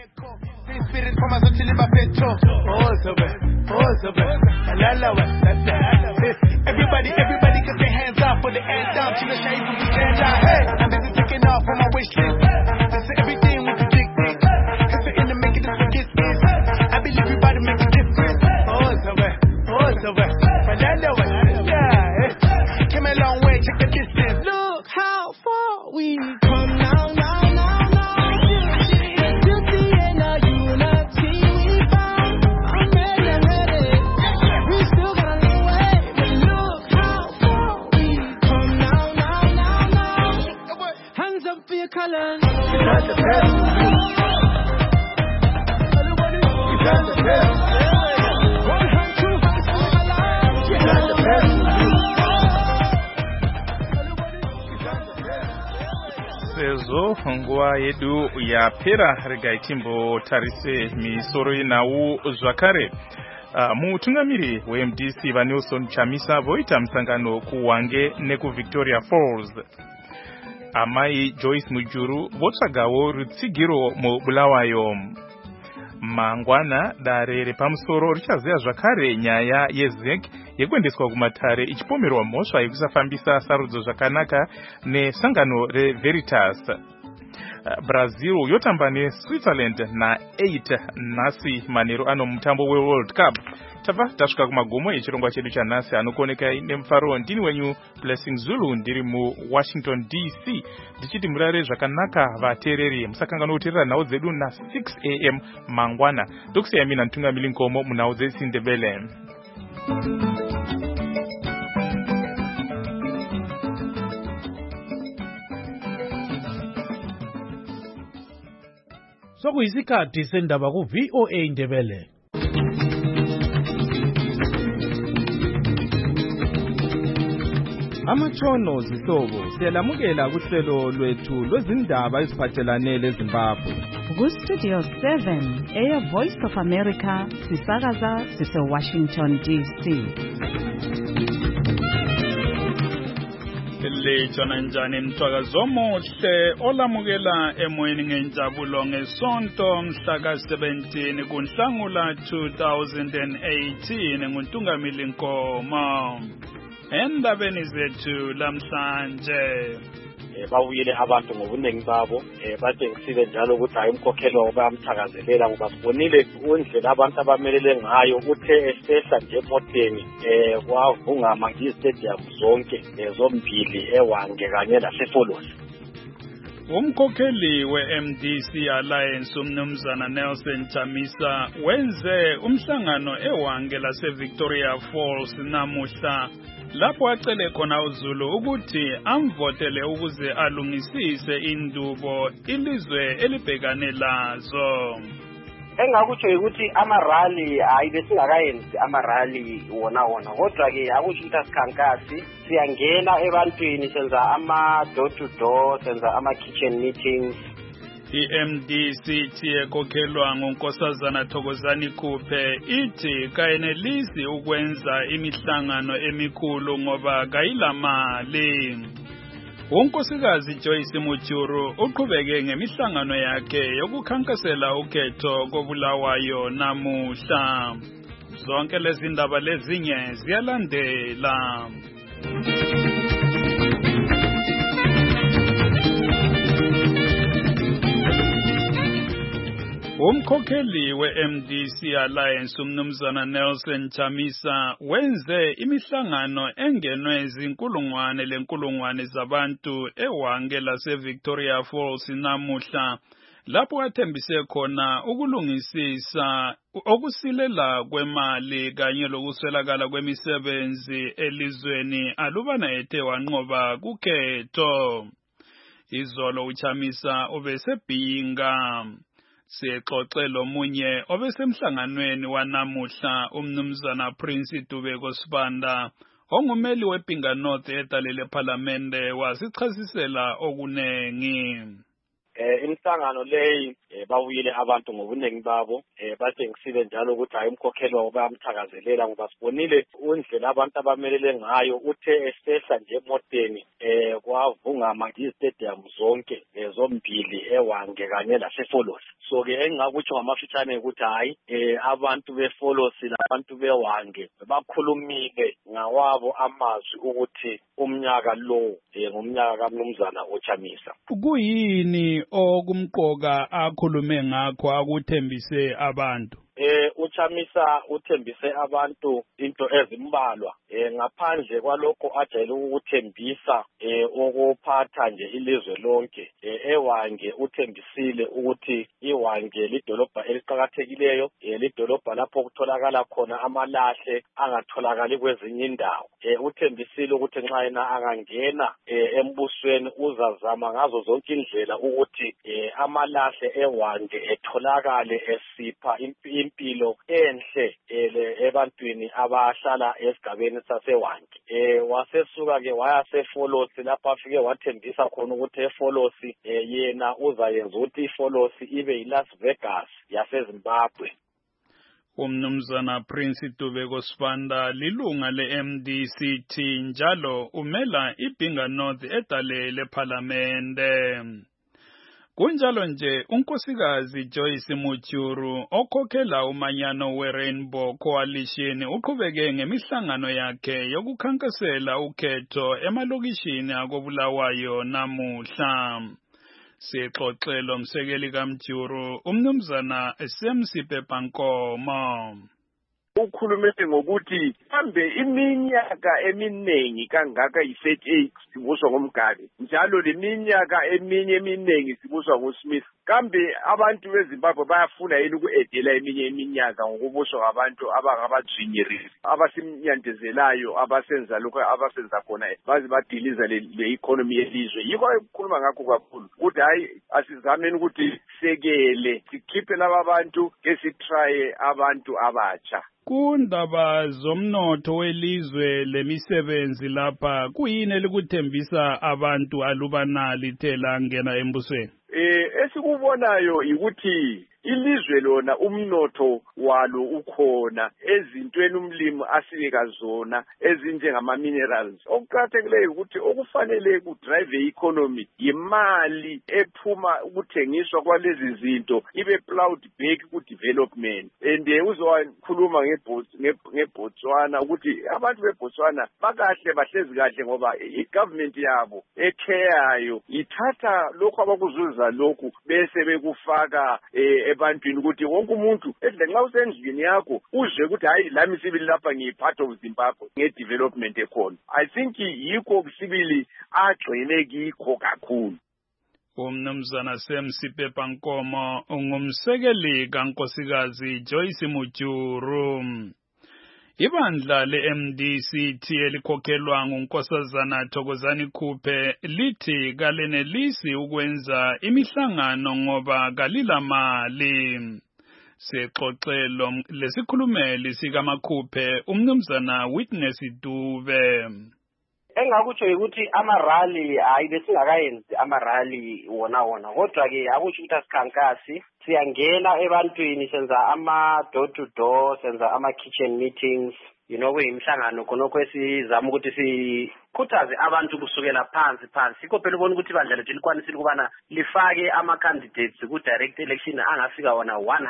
Speaker 13: Everybody get their hands up for the end down to the shade from the stand out. Hey, I'm busy taking off on my wish list. That's everything with the big thing. Cause in the making this forget this. I believe everybody make a difference. Yeah, came a long way, check the distance. Look how far we come now.
Speaker 3: Sezo nguva yedu yapera regai timbotarise misoro yenhau zvakare. Mutungamiri weMDC vaNelson Chamisa voita musangano kuHwange nekuVictoria Falls. Amai Joyce Mujuru votsvagawo rutsigiro muBulawayo. Mangwana dare repamusoro richaziva zvakare nyaya yeZEC yekuendeswa kumatare ichipomerwa mhosva yekusafambisa sarudzo zvakanaka nesangano reVeritas. Brazil yotamba neSwitzerland na8 nhasi manheru ano mutambo weWorld Cup. Tabva tasvika kumagomo echirongwa chedu chanhasi anokuonekai nemufaro. Ndini wenyu Blessing Zulu ndiri muWashington DC ndichiti murare zvakanaka vateereri. Musakanga nokuteerera nhau dzedu na6 AM mangwana. Ndokusiyai mina Ntungamiri Nkomo munhau dzeChindebele.
Speaker 14: Sokuyisikhathi sendaba ku-VOA Ndebele.
Speaker 15: Amatshono zihlobo siyalamukela kuhlelo lwethu lwezindaba eziphathelane leZimbabwe.
Speaker 2: Ku-Studio 7 Air Voice of America sisakaza sise-Washington DC.
Speaker 16: Lejona njani mthwakazi omuhle olamukela emoyeni ngenjabulo ngesonto mhla ka-17 kuNhlangula 2018 nguNtungamili Nkomo. Endabeni zethu lamhlanje
Speaker 17: bawuyile abantu ngobuningi babo batshengisile njalo ukuthi hayi umkhokhelo bayamthakazelela ngoba sibonile indlela abantu abamelele ngayo uthe esehla nje emoteni kwavungama ngizitadium zonke zombili eWange kanye laseFolosi.
Speaker 16: Umkhokheli we-MDC Alliance umnumzana Nelson Chamisa wenze umhlangano eWange lase-Victoria Falls namuhla lapho acele khona uZulu ukuthi amvotele ukuze alungisise indubo ilizwe elibhekane lazo.
Speaker 17: Engakutsho ukuthi amarali hayi besingakayenzi amarali wona kodwa ke akusho ukuthi asikhankasi siyangena ebantwini senza ama-door to door senza ama-kitchen meetings.
Speaker 16: I-MDC ekhokhelwa nguNkosazana Thokozani Khuphe ithi kayenelisi ukwenza imihlangano emikhulu ngoba kayilamali. Unkosikazi Joyce Mutshuru uqhubeke ngemihlangano yakhe yokukhankasela ukhetho koBulawayo namuhla. Zonke lezi ndaba lezinye ziyalandela. Umkhokheli we-MDC Alliance umnumzana Nelson Chamisa wenze imihlangano engenwe izinkulungwane zabantu eWange lase-Victoria Falls namuhla lapho athembise khona ukulungisisa okusilela kwemali kanye lokuswelakala kwemisebenzi elizweni alubana ethe wanqoba kukhetho. Izolo uChamisa ubesebhinga. Sixoxela omunye obesemhlanganweni wanamuhla umnumzana Prince Dubeko Sibanda ongumeli weBhinga North edalele eParliamente wasichasisela okunengi.
Speaker 17: Imihlangano leyi bawuyile abantu ngobuningi babo batshengisile njalo ukuthi hayi umkhokhelo bayamthakazelela ngoba sibonile indlela abantu abamelele ngayo uthe esehla nje emoteni kwavungama ngizitadium zonke zombili eWange kanye laseFolosi. So ke engingakutsho ngamafitshane ukuthi hayi abantu beFolosi labantu beWange bakhulumile ngawabo amazwi ukuthi umnyaka lo ngomnyaka kaMnumzana uChamisa.
Speaker 16: Kuyini okumqoka akhulume ngakho akuthembise abantu?
Speaker 17: uChamisa uthembise abantu into ezimbalwa ngaphandle kwalokho ajayele ukuthembisa ukuphatha nje ilizwe lonke. eWange uthembisile ukuthi iWange lidolobha eliqhakathekileyo, lidolobha lapho kutholakala khona amalahle angatholakali kwezinye indawo. Uthembisile ukuthi nxa yena angangena embusweni uzazama ngazo zonke indlela ukuthi amalahle eWange etholakale esipha impilo enhle ebantwini abahlala esigabeni saseWange. Wasesuka ke waya seFolosi lapho afike wathembisa khona ukuthi eFolosi yena uzayenza ukuthi iFolosi ibe yiLas Vegas yaseZimbabwe.
Speaker 16: Umnumzana Prince Dubeko Sibanda lilunga le-MDC njalo umela iBhinga North edalele eParliamente. Kunjalo nje unkosikazi Joyce Mutshuru okhokhela umanyano weRainbow Coalition uqhubeke ngemihlangano yakhe yokukhankasela ukhetho emalokishini akoBulawayo namuhla. Sixoxela umsekeli kaMtshuru umnumzana Semsipe Pankomo.
Speaker 6: Ukhulume ngokuthi kambe iminyaka eminingi kangaka i38 sibuswa ngomgadi njalo leminyaka eminye eminingi sibuswa nguSmith kambe abantu beZimbabwe bayafuna yini uku-edela eminye iminyaka ngokubuswa ngabantu abangabajwinyirisi abasimnyandezelayo abasenza lokho abasenza khona baze badiliza le economy yelizwe. Yikho ukukhuluma ngakho kakhulu ukuthi hayi asizameni ukuthi sekele sikhiphe laba bantu esitraye abantu abatsha.
Speaker 16: Kundaba zomnotho welizwe lemisebenzi lapha kuyini elikuthembisa abantu alubanali thela ngena embusweni?
Speaker 6: Esikubonayo ukuthi ilizwe lona umnotho walo ukhona ezintweni umlimi asibeka zona ezinjengama minerals. Okuqakathekileyo ukuthi okufanele kudrive economy imali ephuma ukuthengiswa kwalezi zinto ibe plowed back ku development. And uzokhuluma ngeBotswana ukuthi abantu beBotswana bakahle bahlezi kahle ngoba igovernment yabo ekheyayo ithatha lokho abakuzuza lokhu bese bekufaka ebantwini ukuthi wonke umuntu edle nxa usendlini yakho uzwe ukuthi hayi lami sibili lapha ngiyi-part of Zimbabwe nge-development ekhona. I think yikho sibili agxile kikho kakhulu.
Speaker 16: Umnumzana Semsipepa Nkomo ungumsekeli kaNkosikazi Joyce Mujuru. Ibandla le-MDCT elikhokhelwa nguNkosazana Thokozani Khuphe lithi kalenelisi ukwenza imihlangano ngoba kalilamali. Sexoxelo lesikhulumeli sikaMakhuphe umnumzana Witness Dube.
Speaker 18: Engakutsho ukuthi amarally hayi besingakayenzi amarally wona kodwa ke akusho ukuthi asikhankasi siyangena ebantwini senza ama door to door senza ama kitchen meetings kuyimhlangano khonokho esizama ukuthi sikhuthaze abantu kusukela phansi sikho phela ubona ukuthi ibandla lethu likwanisile ukubana lifake ama-candidates ku-direct election angafika wona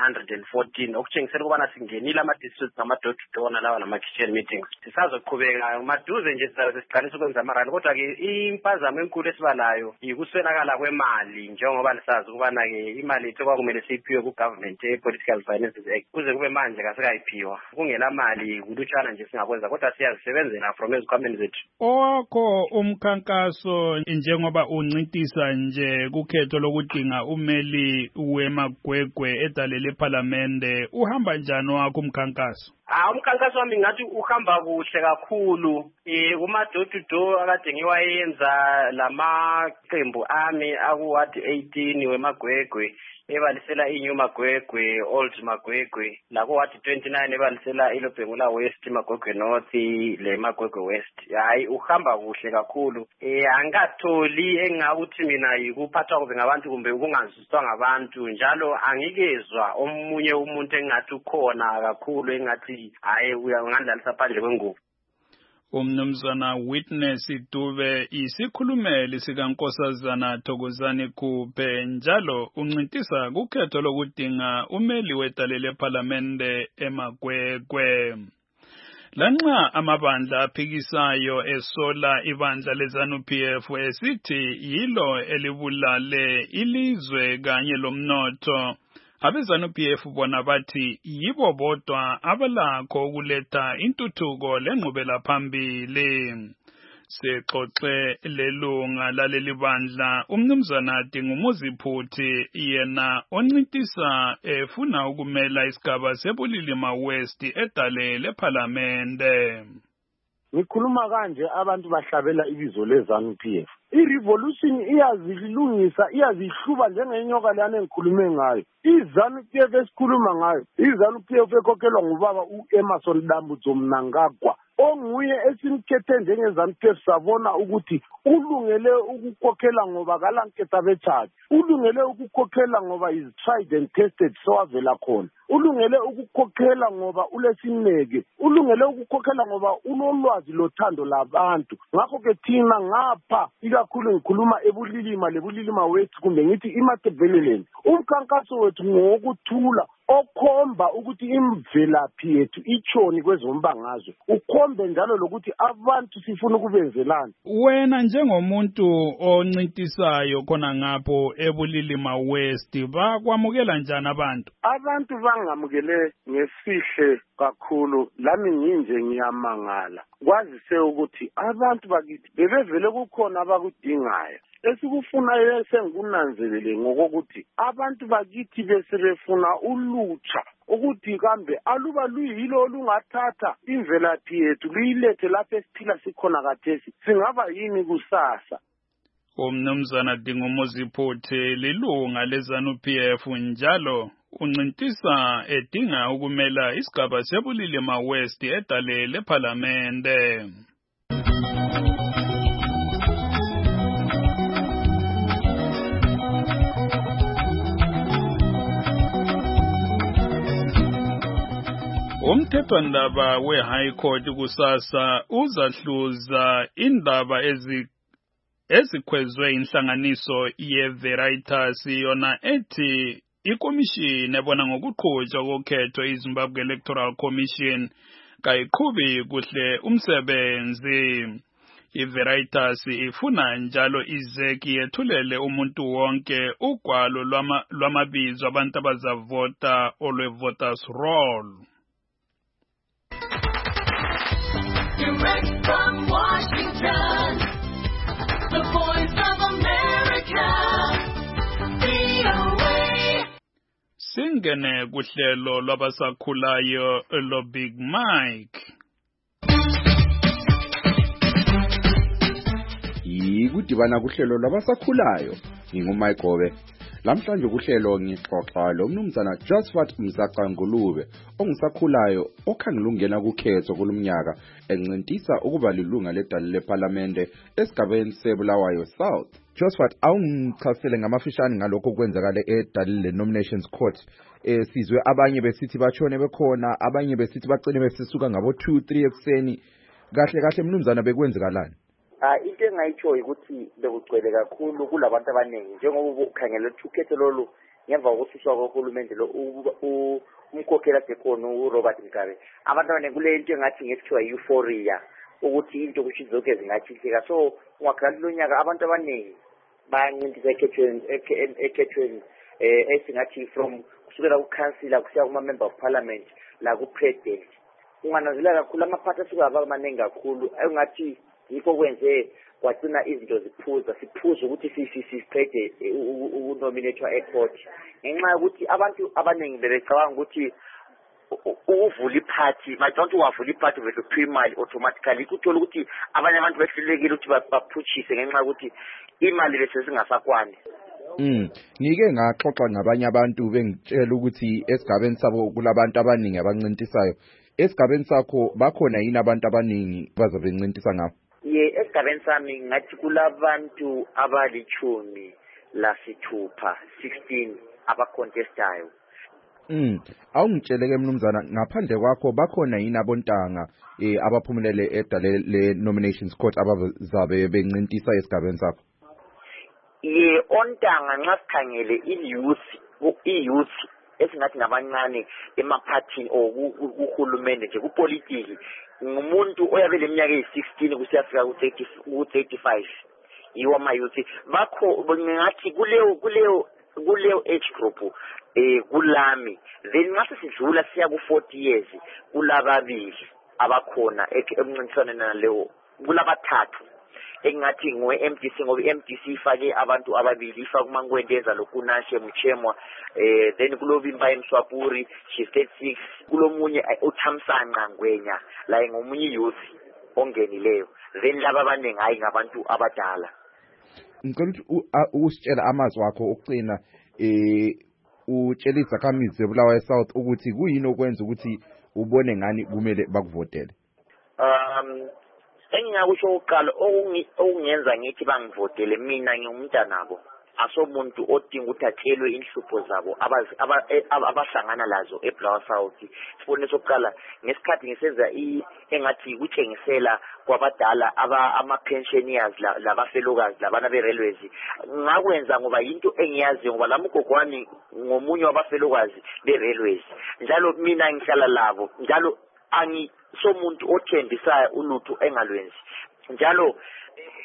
Speaker 18: 114 okutshengisela ukubana singenile ama-districts ngama-door-to-door nalawa nama-kitchen meetings. Sisazoqhubeka maduze nje sizabe siqalisa ukwenza amarali kodwa-ke impazamo enkulu esibalayo yikuswelakala kwemali njengoba lisazi ukubana-ke imali yethu kwakumele siyiphiwe ku-government ye-Political Finances Act kuze kube manje kasekayiphiwa kungela mali kulutshana nje singakwenza kodwa siyazisebenzela from ezikhwameni zethu.
Speaker 16: Owakho umkhankaso njengoba uncintisa nje kukhetho lokudinga umeli weMagwegwe edalele eParliament uhamba njani wakho umkhankaso?
Speaker 18: Umkhankaso wami ngathi uhamba kuhle kakhulu kuma-door to door akade ngiwayenza lamaqembu ami aku-ward 18 weMagwegwe ebalisela iNew Magwegwe, Old Magwegwe, lako-ward 29 ebalisela iLobhengula West, Magwegwe North, le Magwegwe West. Hayi uhamba kuhle kakhulu. Angatholi engakuthi mina yikuphathwa kube ngabantu kumbe ukungaziswa ngabantu njalo angikezwa omunye umuntu engathi ukhona kakhulu engathi hayi uyangandlalisa phandle kwengubo.
Speaker 16: Umnumzana Witness Dube isikhulumeli sikaNkosazana Thokozani Khuphe njalo uncintisa kukhetho lokudinga umeli wedalele eParliament eMagwegwe. Lanxa amabandla aphikisayo esola ibandla leZANU-PF esithi yilo elibulale ilizwe kanye lomnotho, abeZANU-PF bona bathi yibo bodwa abalakho ukuletha intuthuko lenqubela phambili. Sexoxe lelunga laleli bandla umnumzana Dingumuzi Phuthi yena oncintisa efuna ukumela isigaba seBulilima West edalele eParliament.
Speaker 19: Ngikhuluma kanje abantu bahlabela ibizo leZANU-PF. I-revolution iyazilungisa iyazihluba njengenyoka lana engikhulume ngayo. iZANU-PF esikhuluma ngayo iZANU-PF ekhokhelwa ngubaba uEmmerson Dambudzo Mnangagwa onguye esimkhethe njengeZANU-PF sabona ukuthi ulungele ukukhokhela ngoba kalanketha bethathu, ulungele ukukhokhela ngoba is tried and tested sowavela khona, ulungele ukukhokhela ngoba ulesineke, ulungele ukukhokhela ngoba unolwazi lothando labantu. Ngakho ke thina ngapha ikakhulu ngikhuluma eBulilima leBulilima West kumbe ngithi iMatabeleland, umkhankaso wethu ngokuthula okhomba ukuthi imvelaphi yethu itshoni kwezombangazwe, ukhombe njalo lokuthi abantu sifuna ukubenzelana.
Speaker 16: Wena njengomuntu oncintisayo khona ngapho eBulilima West bakwamukela njani abantu?
Speaker 19: Abantu bangamukele ngesihle kakhulu, lami nginje ngiyamangala kwazise ukuthi abantu bakithi bebevele kukhona abakudingayo. esikufunayo esengikunanzelele ngokokuthi abantu bakithi besebefuna ulutsha ukuthi kambe aluba luyilo olungathatha imvelaphi yethu luyilethe lapho esiphila sikhona kathesi singaba yini kusasa.
Speaker 16: Umnumzana Dingomoziphothi lilunga leZANU-PF njalo uncintisa edinga ukumela isigaba sebulilima West edale lePhalamende. Umthethwandaba we-High Court kusasa uzahluza indaba ezikhwezwe inhlanganiso ye-Veritas yona ethi ikomishini ebona ngokuqhutshwa kokhetho iZimbabwe Electoral Commission kayiqhubi kuhle umsebenzi. iVeritas ifuna njalo iZEC yethulele umuntu wonke ugwalo lwamabizo abantu abazavota olwe-voters roll.
Speaker 13: Direct from Washington, the voice of America, VOA.
Speaker 16: Singene kuhlelo lwabasakhulayo lo Big Mike.
Speaker 20: Yikudibana kuhlelo lwabasakhulayo ngingumike Gobe. Lamhlanje kuhlelo ngixoxa lo mnumzana Josephat Mzaqangulube ongisakhulayo okhangela ungena kukhetho kulumnyaka encintisa ukuba lilunga ledale lePhalamende esigabeni seBulawayo South. Josephat, awungichasele ngamafishane ngalokho kwenzakala edale le-Nominations Court. Sizwe abanye besithi bachone bekhona, abanye besithi bacine besisuka ngabo 2-3 ekseni. Kahle mnumzana bekwenzakalani?
Speaker 21: Into engayitsho ukuthi bekugcwele kakhulu kulabantu abaningi njengoba ukhangela ukhetho lolu ngemva kokususwa kohulumende lo umkhokheli adekhona uRobert Mugabe. Abantu abaningi kule into engathi ngethiwa euphoria ukuthi into kusho zonke zingathitheka. So ungakhala lo nyaka abantu abaningi bayancintisa ekhethweni esingathi from kusukela ku-councillor kusiya kuma-member of parliament la ku-president. Ungananzela kakhulu amaphathi asuka abamaningi kakhulu engathi yikho kwenze kwagcina izinto siphuza ukuthi siqede ukunominathwa ecourt ngenxa yokuthi abantu abaningi bebecabanga ukuthi ukuvula iphathi majonke wavula iphathi uvele imali automatically kuthola ukuthi abanye abantu behlulekile ukuthi baphushise ngenxa yokuthi imali bese zingasakwani.
Speaker 20: Ngike ngaxoxa ngabanye abantu bengitshela ukuthi esigabeni sabo kulabantu abaningi abancintisayo. Esigabeni sakho bakhona yini abantu abaningi bazabe bencintisa ngabo?
Speaker 21: Esigabeni sami ngathi kulabantu abalichumi lasithupha 16 abacontestayo.
Speaker 20: Awungitsheleke mnumzana ngaphandle kwakho bakhona yini abontanga abaphumelele edale le-Nominations Court abazabe bencintisa esigabeni sakho?
Speaker 21: Ontanga nxa sikhangele i-youth esingathi ngabancane emaphathini okuhulumende nje kupolitiki ngumuntu oyabe leminyaka eyi-16 kusiyafika ku-35 yiwo ama-youth bakho ngathi kuleyo age group kulami then nxa sidlula siya ku-40 years kulababili abakhona emncintiswaneni naleyo kulabathathu engathi ngowe-MDC ngoba i-MDC ifake abantu ababili ifake uMankwenteza lokunashe Mchemwa then kulobimba eMswapuri she's 36 kulomunye uThamsanqa Ngwenya la ngomunye youth ongenileyo then laba abaningi hayi ngabantu abadala.
Speaker 20: Ngicela ukuthi usitshela amazwi wakho okucina utshela izakhamizi zeBulawayo South ukuthi kuyini okwenza ukuthi ubone ngani kumele bakuvotele.
Speaker 21: Engingakusho uqala okungenza ngithi bangivotele mina ngingumntanabo asomuntu odinga ukuthi atshelwe inhlupho zabo abahlangana lazo eBulawayo South. Sibone sokuqala ngesikhathi ngisenza engathi kutshengisela kwabadala ama-pensioners labafelokazi labana be-railways ngakwenza ngoba yinto engiyazi ngoba lami ugogwami ngomunye wabafelokazi be-railways njalo mina ngihlala labo njalo somuntu othembisayo ulutho engalwenzi njalo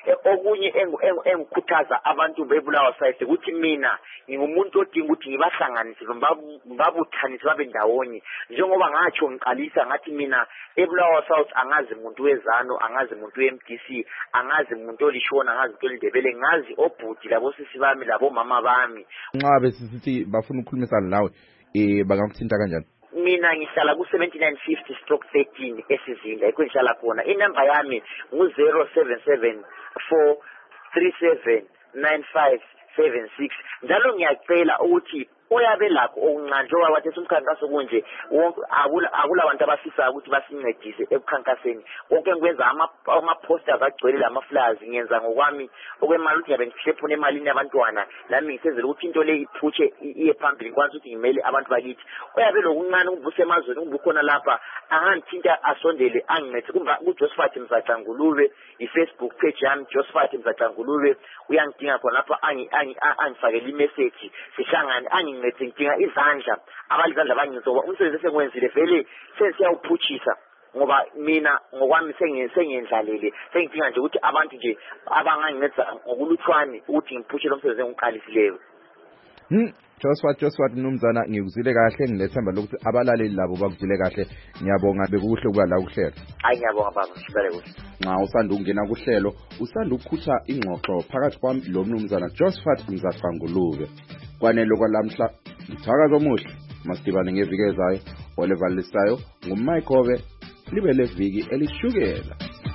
Speaker 21: okunye engikhuthaza abantu bebulawa side ukuthi mina ngingumuntu odinga ukuthi ngibahlanganise ngibabuthanise babe ndawonye njengoba ngatsho ngiqalisa ngathi mina ebulawa South angazi umuntu wezano angazi umuntu weMDC angazi umuntu olishona angazi umuntu olindebele ngazi obhuti labo sisi bami labo mama bami
Speaker 20: nxa besithi bafuna ukukhulumisana nawe bangamthinta kanjani
Speaker 21: mina ngihlala ku-7950/13 esizinda ekho ngihlala khona inamba yami ngu-077 437 9576 njalo ngiyacela ukuthi oyabe lakho okuncane njengoba wathi umkhankaso kunje akula bantu abafisa ukuthi basincedise ekukhankaseni konke ngikwenza ama-posters agcwele lama-flyers ngenza ngokwami okwemali ukuthi ngabe ngihlephuna emalini yabantwana nami ngisenzela ukuthi into le iphutshe iye phambili ngikwazi ukuthi ngimele abantu bakithi oyabe lokuncane ukuvuse emazweni ungubukhona lapha angangithinta asondele angincede kuJosephat Mzaxa-Ngulube i-Facebook page yami Josephat Mzaxa-Ngulube uyangidinga khona lapha angifakele imessage sihlangane ngidinga izandla abalizandla bangizoba umsebenzi esengiwenzile vele sesiyawuphuthisa ngoba mina ngokwami sengiyendlalele sengidinga nje ukuthi abantu nje abanganginceda ngokuluthwane ukuthi ngiphutshe lo msebenzi engiqalisileyo.
Speaker 20: Josephat mnumzana ngikuzile kahle nginethemba lokuthi abalaleli labo bakuzile kahle ngiyabonga bekuhle kuba la kuhlelo.
Speaker 21: Hayi ngiyabonga baba sibale kuhle.
Speaker 20: Nxa usanda ukungena kuhlelo usanda ukukhutha ingxoxo phakathi kwami lo mnumzana Josephat Mzaxa-Ngulube. Kwanele kwalamhla mthakazo omuhle masidibane ngeviki ezayo olevalisayo nguMayikhove libe leviki elishukela.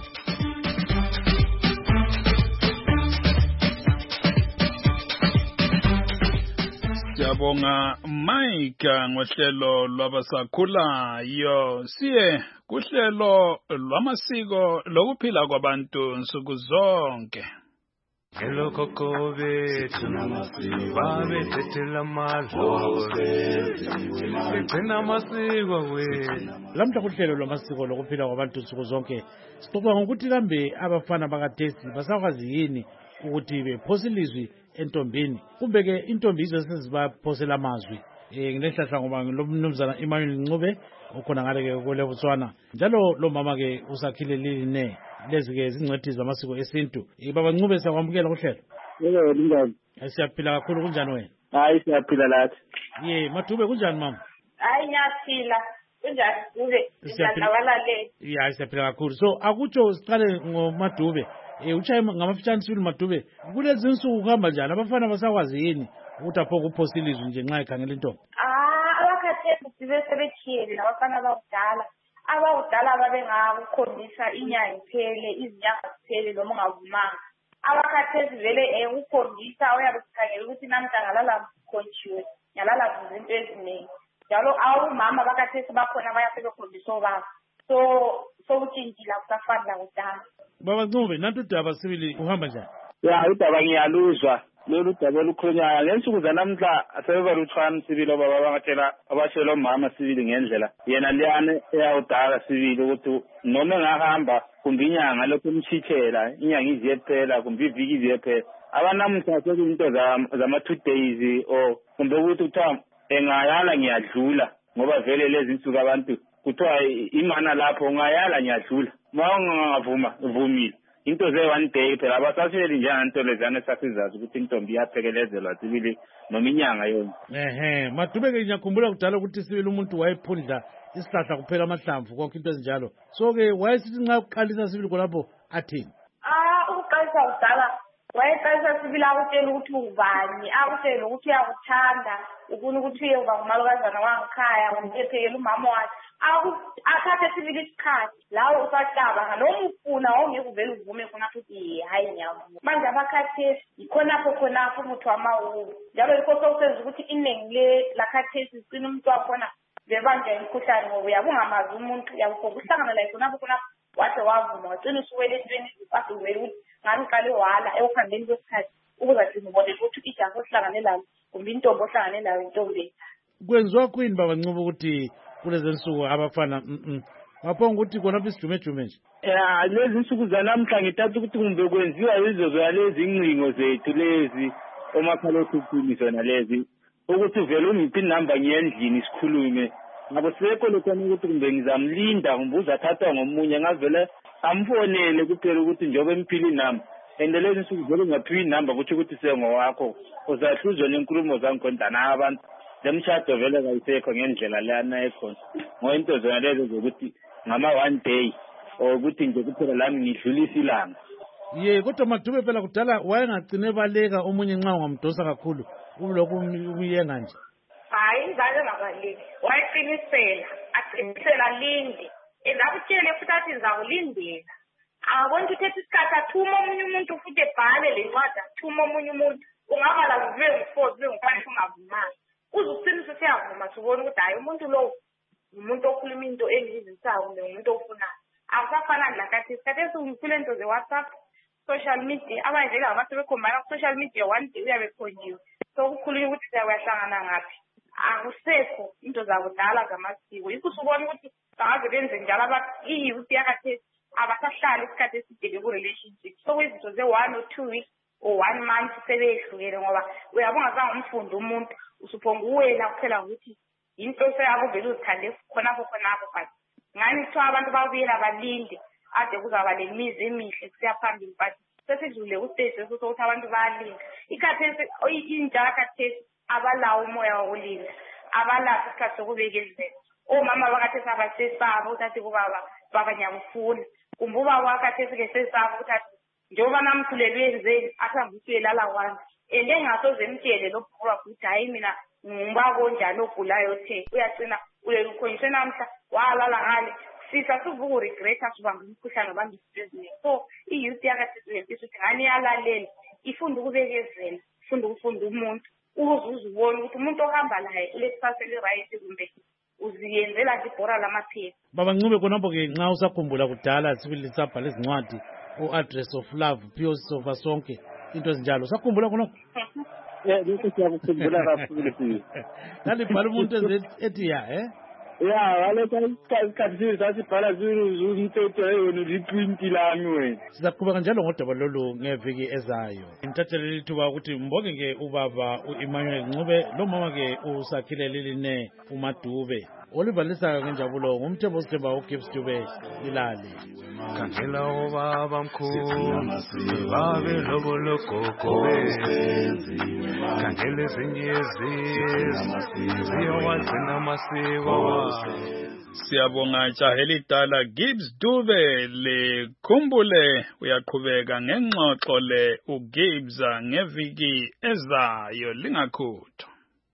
Speaker 16: Siyabonga Mike ngohlelo lwabasakhulayo siye kuhlelo lwamasiko lokuphila kwabantu nsuku zonke.
Speaker 13: Hello Coco bethu babe thethela amadlozi begcina amasiko wethu.
Speaker 14: Lamhla kuhlelo lwamasiko lokuphila kwabantu nsuku zonke sixoxa ngokuthi kambe abafana bakaTesi basakwazi yini ukuthi bephose ilizwi entombini kumbe ke intombi izo sezibaphosela amazwi nginehlahla ngoba ngilomnumzana Emmanuel Ncube ukhona ngale ke kolebutswana njalo lo mama ke usakhile line lezi ke zincwadi zamasiko esintu baba Ncube siyakwamukela kuhlelo.
Speaker 5: Yebo njani?
Speaker 14: Siyaphila kakhulu kunjani wena?
Speaker 5: Hayi siyaphila lathi.
Speaker 14: Madube kunjani mama?
Speaker 1: Hayi ngiyaphila kunjani Dube? Siyaphila.
Speaker 14: Yeah siyaphila kakhulu. So akutsho siqale ngoMadube uchaye ngamafitshane sibili Madube kulezi insuku kuhamba njani abafana basakwazi yini ukuthi apho kuphosa ilizwi nje nxa ekhangela intombi?
Speaker 1: Abakhathesi sibe sebethiyele abafana abakudala babengakukhombisa inyanga iphele izinyanga ziphele noma ungavumanga. Abakhathesi vele ukukhombisa uyabe kukhangela ukuthi namhla ngalala mkhontshiwe ngalala izinto eziningi njalo awumama abakhathesi bakhona bayasebekhombisa obaba so utshintshile akusafani lakudala.
Speaker 14: Baba Ncube nanti udaba sibili uhamba njani?
Speaker 5: Ya udaba ngiyaluzwa lolu daba olukhulunywayo ngensuku zanamhla sebebalutshwana sibili obaba bangatshela abashela omama sibili ngendlela yena liyane eyawudala sibili ukuthi noma engahamba kumbe inyanga lokhu umshitshela inyanga iziye phela kumbe iviki iziye phela abanamuhla sekunto zama-2 days or kumbe ukuthi kuthiwa engayala ngiyadlula ngoba vele lezi nsuku abantu kuthiwa imana lapho ungayala ngiyadlula ma ungavumile into ze-1 day phela abasasiyeli njenganto lezana esasizazi ukuthi intombi iyaphekekezelwa sibili noma inyanga yonke.
Speaker 14: Madube-ke ngiyakhumbula kudala ukuthi sibili umuntu wayephundla isihlahla kuphela amahlamvu konke into ezinjalo so-ke wayesithi nxa ukuqalisa sibili khonapho athini?
Speaker 1: Ukuqalisa kudala wayeqalisa sibili akutshela ukuthi ubani akutshele ukuthi uyakuthanda ufuna ukuthi uye uba ngumalokazana wangikhaya umphethekele umama wakhe akhathe sibili isikhathi lawo usacabanga noma ufuna wawungeke uvele uvume khonapho ukuthi hayi ngiyavuma manje abakhathesi yikhonapho umuthi wamawuwo njalo yikho sokusenza ukuthi iningi lakhathesi zicina umuntu wakhona bebanja imikhuhlane ngoba uyabe ungamazi umuntu uyabukho kuhlangana laye khonapho wathi wavuma wagcina usuwele entweni ezifasuvele ukuthi ngani uqale wala ekuhambeni kwesikhathi ukuze agcine ubone ukuthi ijaha ohlangane layo kumbe intombi ohlangane layo intombi.
Speaker 14: Kwenziwa kwini baba Ncube ukuthi kulezi nsuku abafana ngapho ukuthi khonapho isijumejume nje?
Speaker 5: Ya lezi nsuku zanamhla ngithatha ukuthi kumbe kwenziwa yizo zalezi ingcingo zethu lezi omakhalekhukhwini zona lezi ukuthi vele ungiphi inamba ngiyendlini sikhulume ngabo sekho lokhona ukuthi kumbe ngizamlinda kumbe uzathathwa ngomunye ngavele amfonele kuphela ukuthi njengoba emphili nami and lezi nsuku vele ungaphiwa inamba kutho ukuthi sengowakho uzahluzwa nenkulumo zangikhondana abantu lemshado vele kayisekho ngendlela leyana ekhona ngoba into zona lezo zokuthi ngama-1 day or ukuthi nje kuphela lami ngidlulisa ilanga
Speaker 14: ye kodwa Madube phela kudala wayengagcine baleka omunye nxa ungamdosa kakhulu kulokhu uyenga nje
Speaker 1: hayi ngake ngabaleki wayeqinisela aqinisela linde endakutshele futhi athi ngizawulindela angabona ukuthi ethi isikhathi athuma omunye umuntu futhi ebhale le ncwadi athuma omunye umuntu ungabala kube ngu-4 kube ngu-5 ungavumanga uze ukuqinisa ukuthi uyavuma sibone ukuthi hayi umuntu lowo umuntu okhuluma into engizisayo kumbe umuntu ofunayo akusafana nakathi isikhathi esingifile into ze-WhatsApp social media abanye nje abantu bekhombana ku-social media 1 day uyabe ekhonjiwe so kukhulunywa ukuthi siyakuyahlangana ngaphi akusekho into zakudala zamasiko yikho usubona ukuthi bangaze benze njalo i-youth yakhathesi abasahlali isikhathi eside ku-relationship so kwezinto ze-1 or 2 weeks or 1 month sebeyehlukene ngoba uyabe ungazange umfunde umuntu usuphonga uwena kuphela ukuthi into seyabo vele uzithande khonapho but ngani kuthiwa abantu babuyela balinde ade kuzaba le mizi emihle kusiya phambili but sesidlule ustage sokuthi abantu bayalinda ikhathesi intsha yakhathesi abalawo umoya wokulinda abalapho isikhathi sokubekezela omama bakhathesi abasesaba ukuthi athi kubaba babanyakufuna kumbe ubaba wakhathesi-ke sesaba ukuthi athi njengoba namthulelwe yenzeni akuhambe usuyelala kwami and engasoze emtshele lo bhuku wakho ukuthi hhayi mina ngubaba onjani ogulayo othe uyagcina ulela ukhonyiswe namhla walala ngale sisa suvuka uregreta subanga umkhuhlane abantu izinto eziningi so i-youth yakhathesi uyempisa ukuthi ngani yalalela ifunda ukubekezela ifunda ukufunda umuntu uze ubone ukuthi umuntu ohamba laye kulesisasa eli-right kumbe uziyenzela nje ibhora lamaphepha
Speaker 14: Baba Ncube khonapho-ke nxa usakhumbula kudala sibili sabhala izincwadi o-Address of Love Pio Sofa sonke into ezinjalo usakhumbula khonapho
Speaker 5: lokho siyakukhumbula kakhulu
Speaker 14: lalibhala umuntu ethi ya
Speaker 5: ya walokho isikhathi sasibhala umthetho eyona liprint lami wena
Speaker 14: sizaqhubeka njalo ngodaba lolu ngeviki ezayo ngithathelele ithuba ukuthi mbonge-ke ubaba u-Emmanuel Ncube lo mama-ke usakhile liline uMadube olivalisayo ngenjabulo ngumthembo sithemba uGibbs Dube Ilale
Speaker 13: Kangela obaba mkhulu babe lobo lokoko kangela ezinye ziyawagcina amasiko
Speaker 16: Siyabonga jaheli idala Gibbs Dube likhumbule uyaqhubeka ngengxoxo le uGibbs ngeviki ezayo lingakhuthwa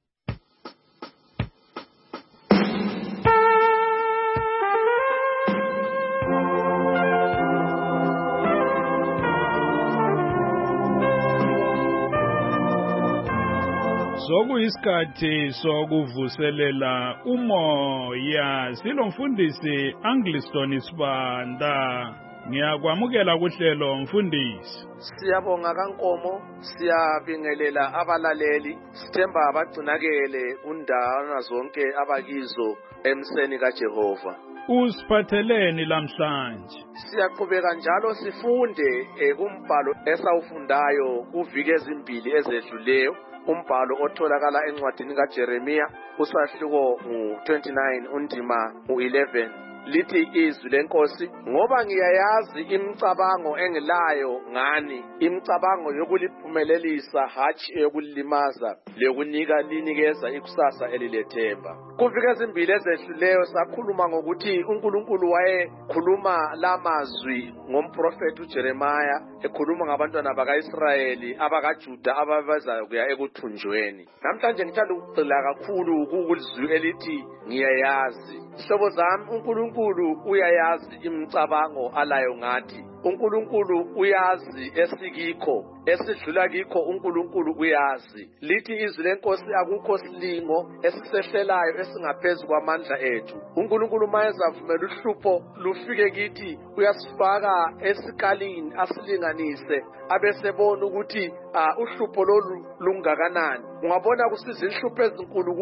Speaker 16: Sokuyisikhathi sokuvuselela umoya silomfundisi Angliston Sibanda ngiyakwamukela kuhlelo mfundisi
Speaker 4: Siyabonga kaNkomo siyabingelela abalaleli sithemba abagcinakele undana zonke abakizo emseni kaJehova
Speaker 16: Usiphatheleni lamhlanje
Speaker 4: Siyaqhubeka njalo sifunde kumbhalo esawufundayo kuviki ezimbili ezedluleyo umbhalo otholakala encwadini kaJeremiya usahluko u29 undima u11 lithi izwi lenkosi ngoba ngiyayazi imicabango engilayo ngani imicabango yokuliphumelelisa hatshi yokulimaza lekunika linikeza ikusasa elilethemba kuvike ezimbili ezehluleyo sakhuluma ngokuthi uNkulunkulu wayekhuluma lamazwi ngomprofeti uJeremiya ekhuluma ngabantwana bakaIsrayeli abakaJuda ababezayo kuya ekuthunjweni namhlanje ngithanda ukugxila kakhulu kulizwi elithi ngiyayazi hlobo zami uNkulunkulu uyayazi imicabango alayo ngathi uNkulunkulu uyazi esikikho esidlula kikho uNkulunkulu uyazi lithi izwi lenkosi akukho silingo esisehlelayo esingaphezulu kwamandla ethu uNkulunkulu mayezavumela uhlupho lufike kithi uyasifaka esikalini asilinganise abesebona ukuthi uhlupho lolu lungakanani ungabona kusiza inhlupho ezinkulu kuwe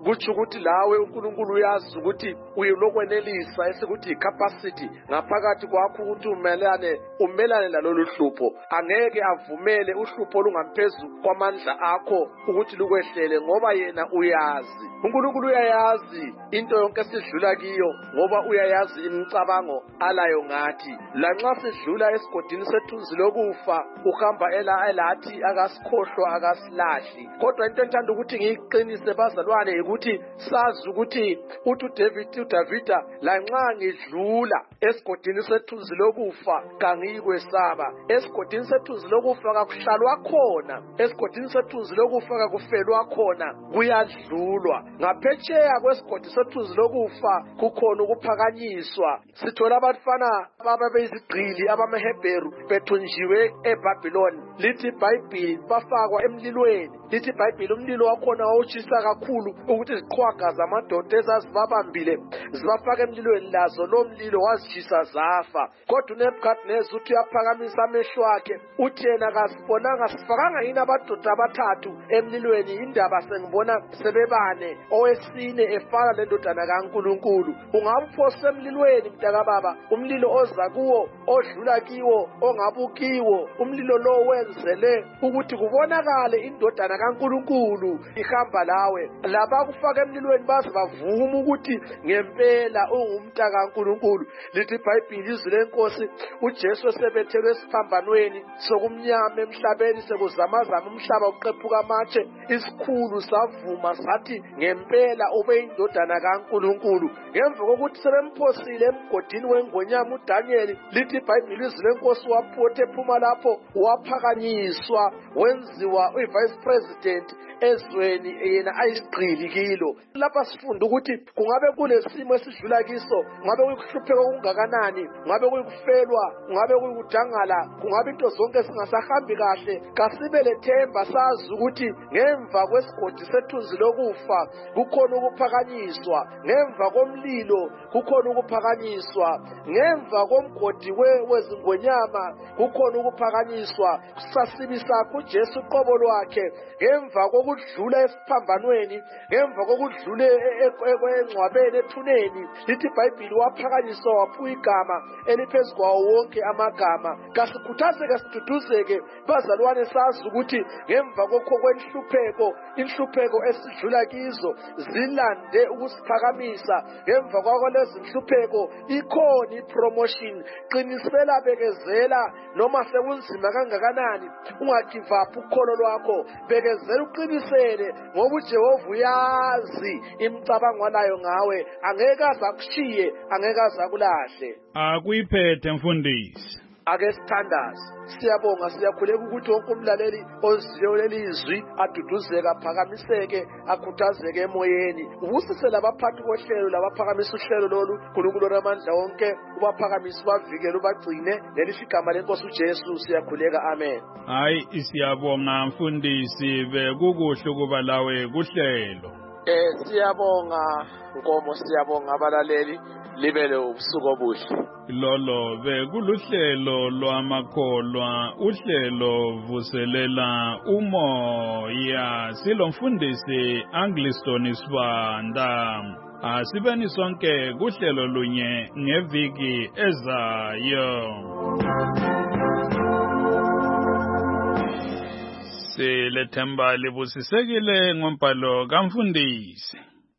Speaker 4: kutsho ukuthi lawe uNkulunkulu uyazi ukuthi uyilokwenelisa esikuthi i-capacity ngaphakathi kwakho ukuthi umelane lalolu hlupho. Angeke avumele uhlupho olungaphezulu kwamandla akho ukuthi lukwehlele ngoba yena uyazi. uNkulunkulu uyayazi into yonke esidlula kiyo ngoba uyayazi imicabango alayo ngathi. Lanxa sidlula esigodini sethunzi lokufa uhamba elathi akasikhohlwa akasilahli. Kodwa into enthanda ukuthi ngiyiqinise bazalwane ukuthi sazi ukuthi uDavida lanxa ngidlula esigodini sethunzi lokufa kangiyikwesaba. Esigodini sethunzi lokufa kakuhlalwa khona, esigodini sethunzi lokufa kakufelwa khona, kuyadlulwa. Ngaphetsheya kwesigodi sethunzi lokufa kukhona ukuphakanyiswa. Sithola abafana ababeyizigqili abamaHebheru bethunjiwe eBhabhiloni. Lithi iBhayibhili bafakwa emlilweni. Lithi iBhayibhili umlilo wakhona wawutshisa kakhulu ukuthi iziqhwaga zamadoda ezazibabambile zibafaka emlilweni, lazo lo mlilo wazitshisa zafa. Kodwa uNebhukhadineza uthi uyaphakamisa amehlo akhe uthi yena kasibonanga sifakanga yini abadoda abathathu emlilweni, indaba sengibona sebebane, owesine efana lendodana kaNkulunkulu. Ungabe uphose emlilweni mntakababa, umlilo oza kuwo odlula kiwo ongabukiwo, umlilo lo wenzele ukuthi kubonakale indodana kaNkulunkulu ihamba lawe. Laba kufaka emlilweni baze bavuma ukuthi ngempela ungumntaka kaNkulunkulu. Lithi iBhayibhili izwi lenkosi uJesu esebethelwe esiphambanweni sokumnyama emhlabeni sekuzamazama umhlaba uqephuka amatshe, isikhulu savuma sathi ngempela ube indodana kaNkulunkulu. Ngemva kokuthi sebemphosile emgodini wengonyama uDanyeli, lithi iBhayibhili izwi lenkosi waphotha ephuma lapho waphakanyiswa wenziwa uvice president ezweni yena ayisigqili kilo. Lapha sifunda ukuthi kungabe kulesimo esidlula kiso, ngabe kuyikuhlupheka okungakanani, ngabe kuyikufelwa, ngabe kuyikudangala, kungabe into zonke singasahambi kahle, kasibe lethemba sazi ukuthi ngemva kwesigodi sethunzi lokufa kukhona ukuphakanyiswa, ngemva komlilo kukhona ukuphakanyiswa, ngemva komgodi wezingonyama kukhona ukuphakanyiswa. Sasibi sakho uJesu uqobo lwakhe ngemva kokudlula esiphambanweni, ngemva kokudlula engcwabeni ethuneni. Lithi iBhayibhili waphakanyiswa waphiwa igama eliphezu kwawo wonke amagama. Kasikhuthazeke siduduzeke bazalwane sazi ukuthi ngemva kokho kwenhlupheko, inhlupheko esidlula kizo zilande ukusiphakamisa. Ngemva kwalezi inhlupheko ikhona ipromotion. Qinisela, bekezela noma sekunzima kangakanani, ungagive up ukholo lwakho, bekezela uqinisele ngoba uJehova uyazi imicabango anayo ngawe. Angeke azakushiye, angeke azakulahle.
Speaker 16: Akuyiphethe mfundisi.
Speaker 4: Ake sithandaze. Siyabonga, siyakhuleka ukuthi wonke umlaleli ozwiyo leli izwi aduduzeke, aphakamiseke, akhuthazeke emoyeni. Ubusise labaphathi bohlelo, labaphakamisa uhlelo lolu, uNkulunkulu onamandla wonke ubaphakamise, ubavikele, ubagcine. Lelithi igama lenkosi uJesu siyakhuleka, amen.
Speaker 16: Hayi, siyabonga mfundisi, bekukuhle ukuba lawe kuhlelo.
Speaker 4: Siyabonga Nkomo, siyabonga abalaleli, libele ubusuku obuhle.
Speaker 16: Lolo bekuluhlelo lwamakholwa, uhlelo vuselela umoya. Silomfundisi Angliston Sibanda. Asibeni sonke kuhlelo lunye ngeviki ezayo. Silethemba libusisekile ngombhalo kamfundisi.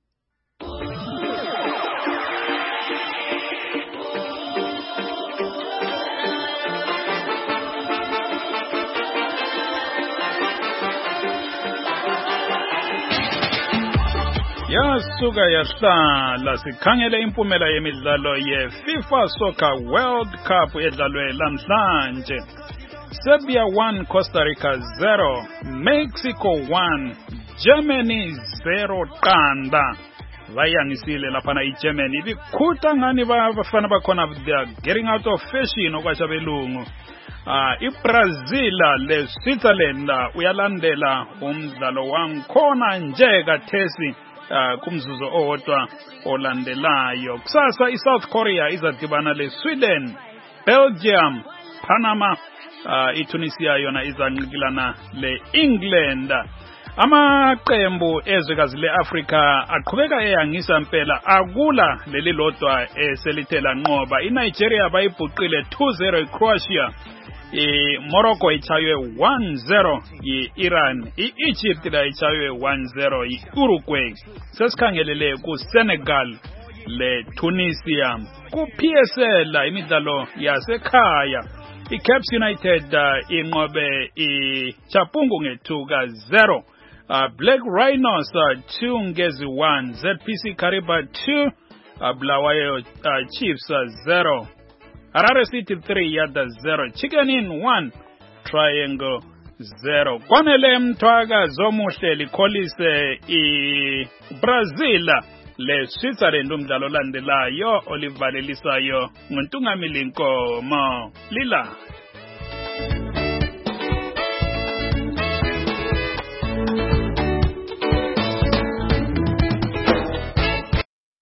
Speaker 16: Yasuka yahlala sikhangele impumela yemidlalo ye-FIFA Soccer World Cup edlalwe lamhlanje. Serbia 1, Costa Rica 0, Mexico 1, Germany 0 qanda. Vayangisile lapha iGermany bikhutha ngani bafana bakhona, they are getting out of fashion okwatsha belungu. iBrazil le Switzerland uyalandela umdlalo wankhona nje kathesi kumzuzu owodwa olandelayo. Kusasa iSouth Korea izadibana le Sweden, Belgium, Panama, iTunisia yona izanqikilana le England. Amaqembu ezwekazi le-Afrika aqhubeka eyangisa impela akula leli lodwa eselithela nqoba. iNigeria bayibhuqile 2-0 iCroatia. iMorocco itshaywe 1-0 yi-Iran. i-Egypt la itshaywe 1-0 yi-Uruguay. Sesikhangelele kuSenegal le-Tunisia. Ku-PSL imidlalo yasekhaya. iCaps United inqobe iChapungu nge-2-0. Black Rhinos 2-1. ZPC Kariba 2. Bulawayo Chiefs 0. Harare City 3 Yada 0. Chicken Inn 1. Triangle 0. Kwanele Mtwaga Zomuhle likholise iBrazil le-Switzerland umdlalo olandelayo olivalelisayo nguNtungamili Nkomo Lila.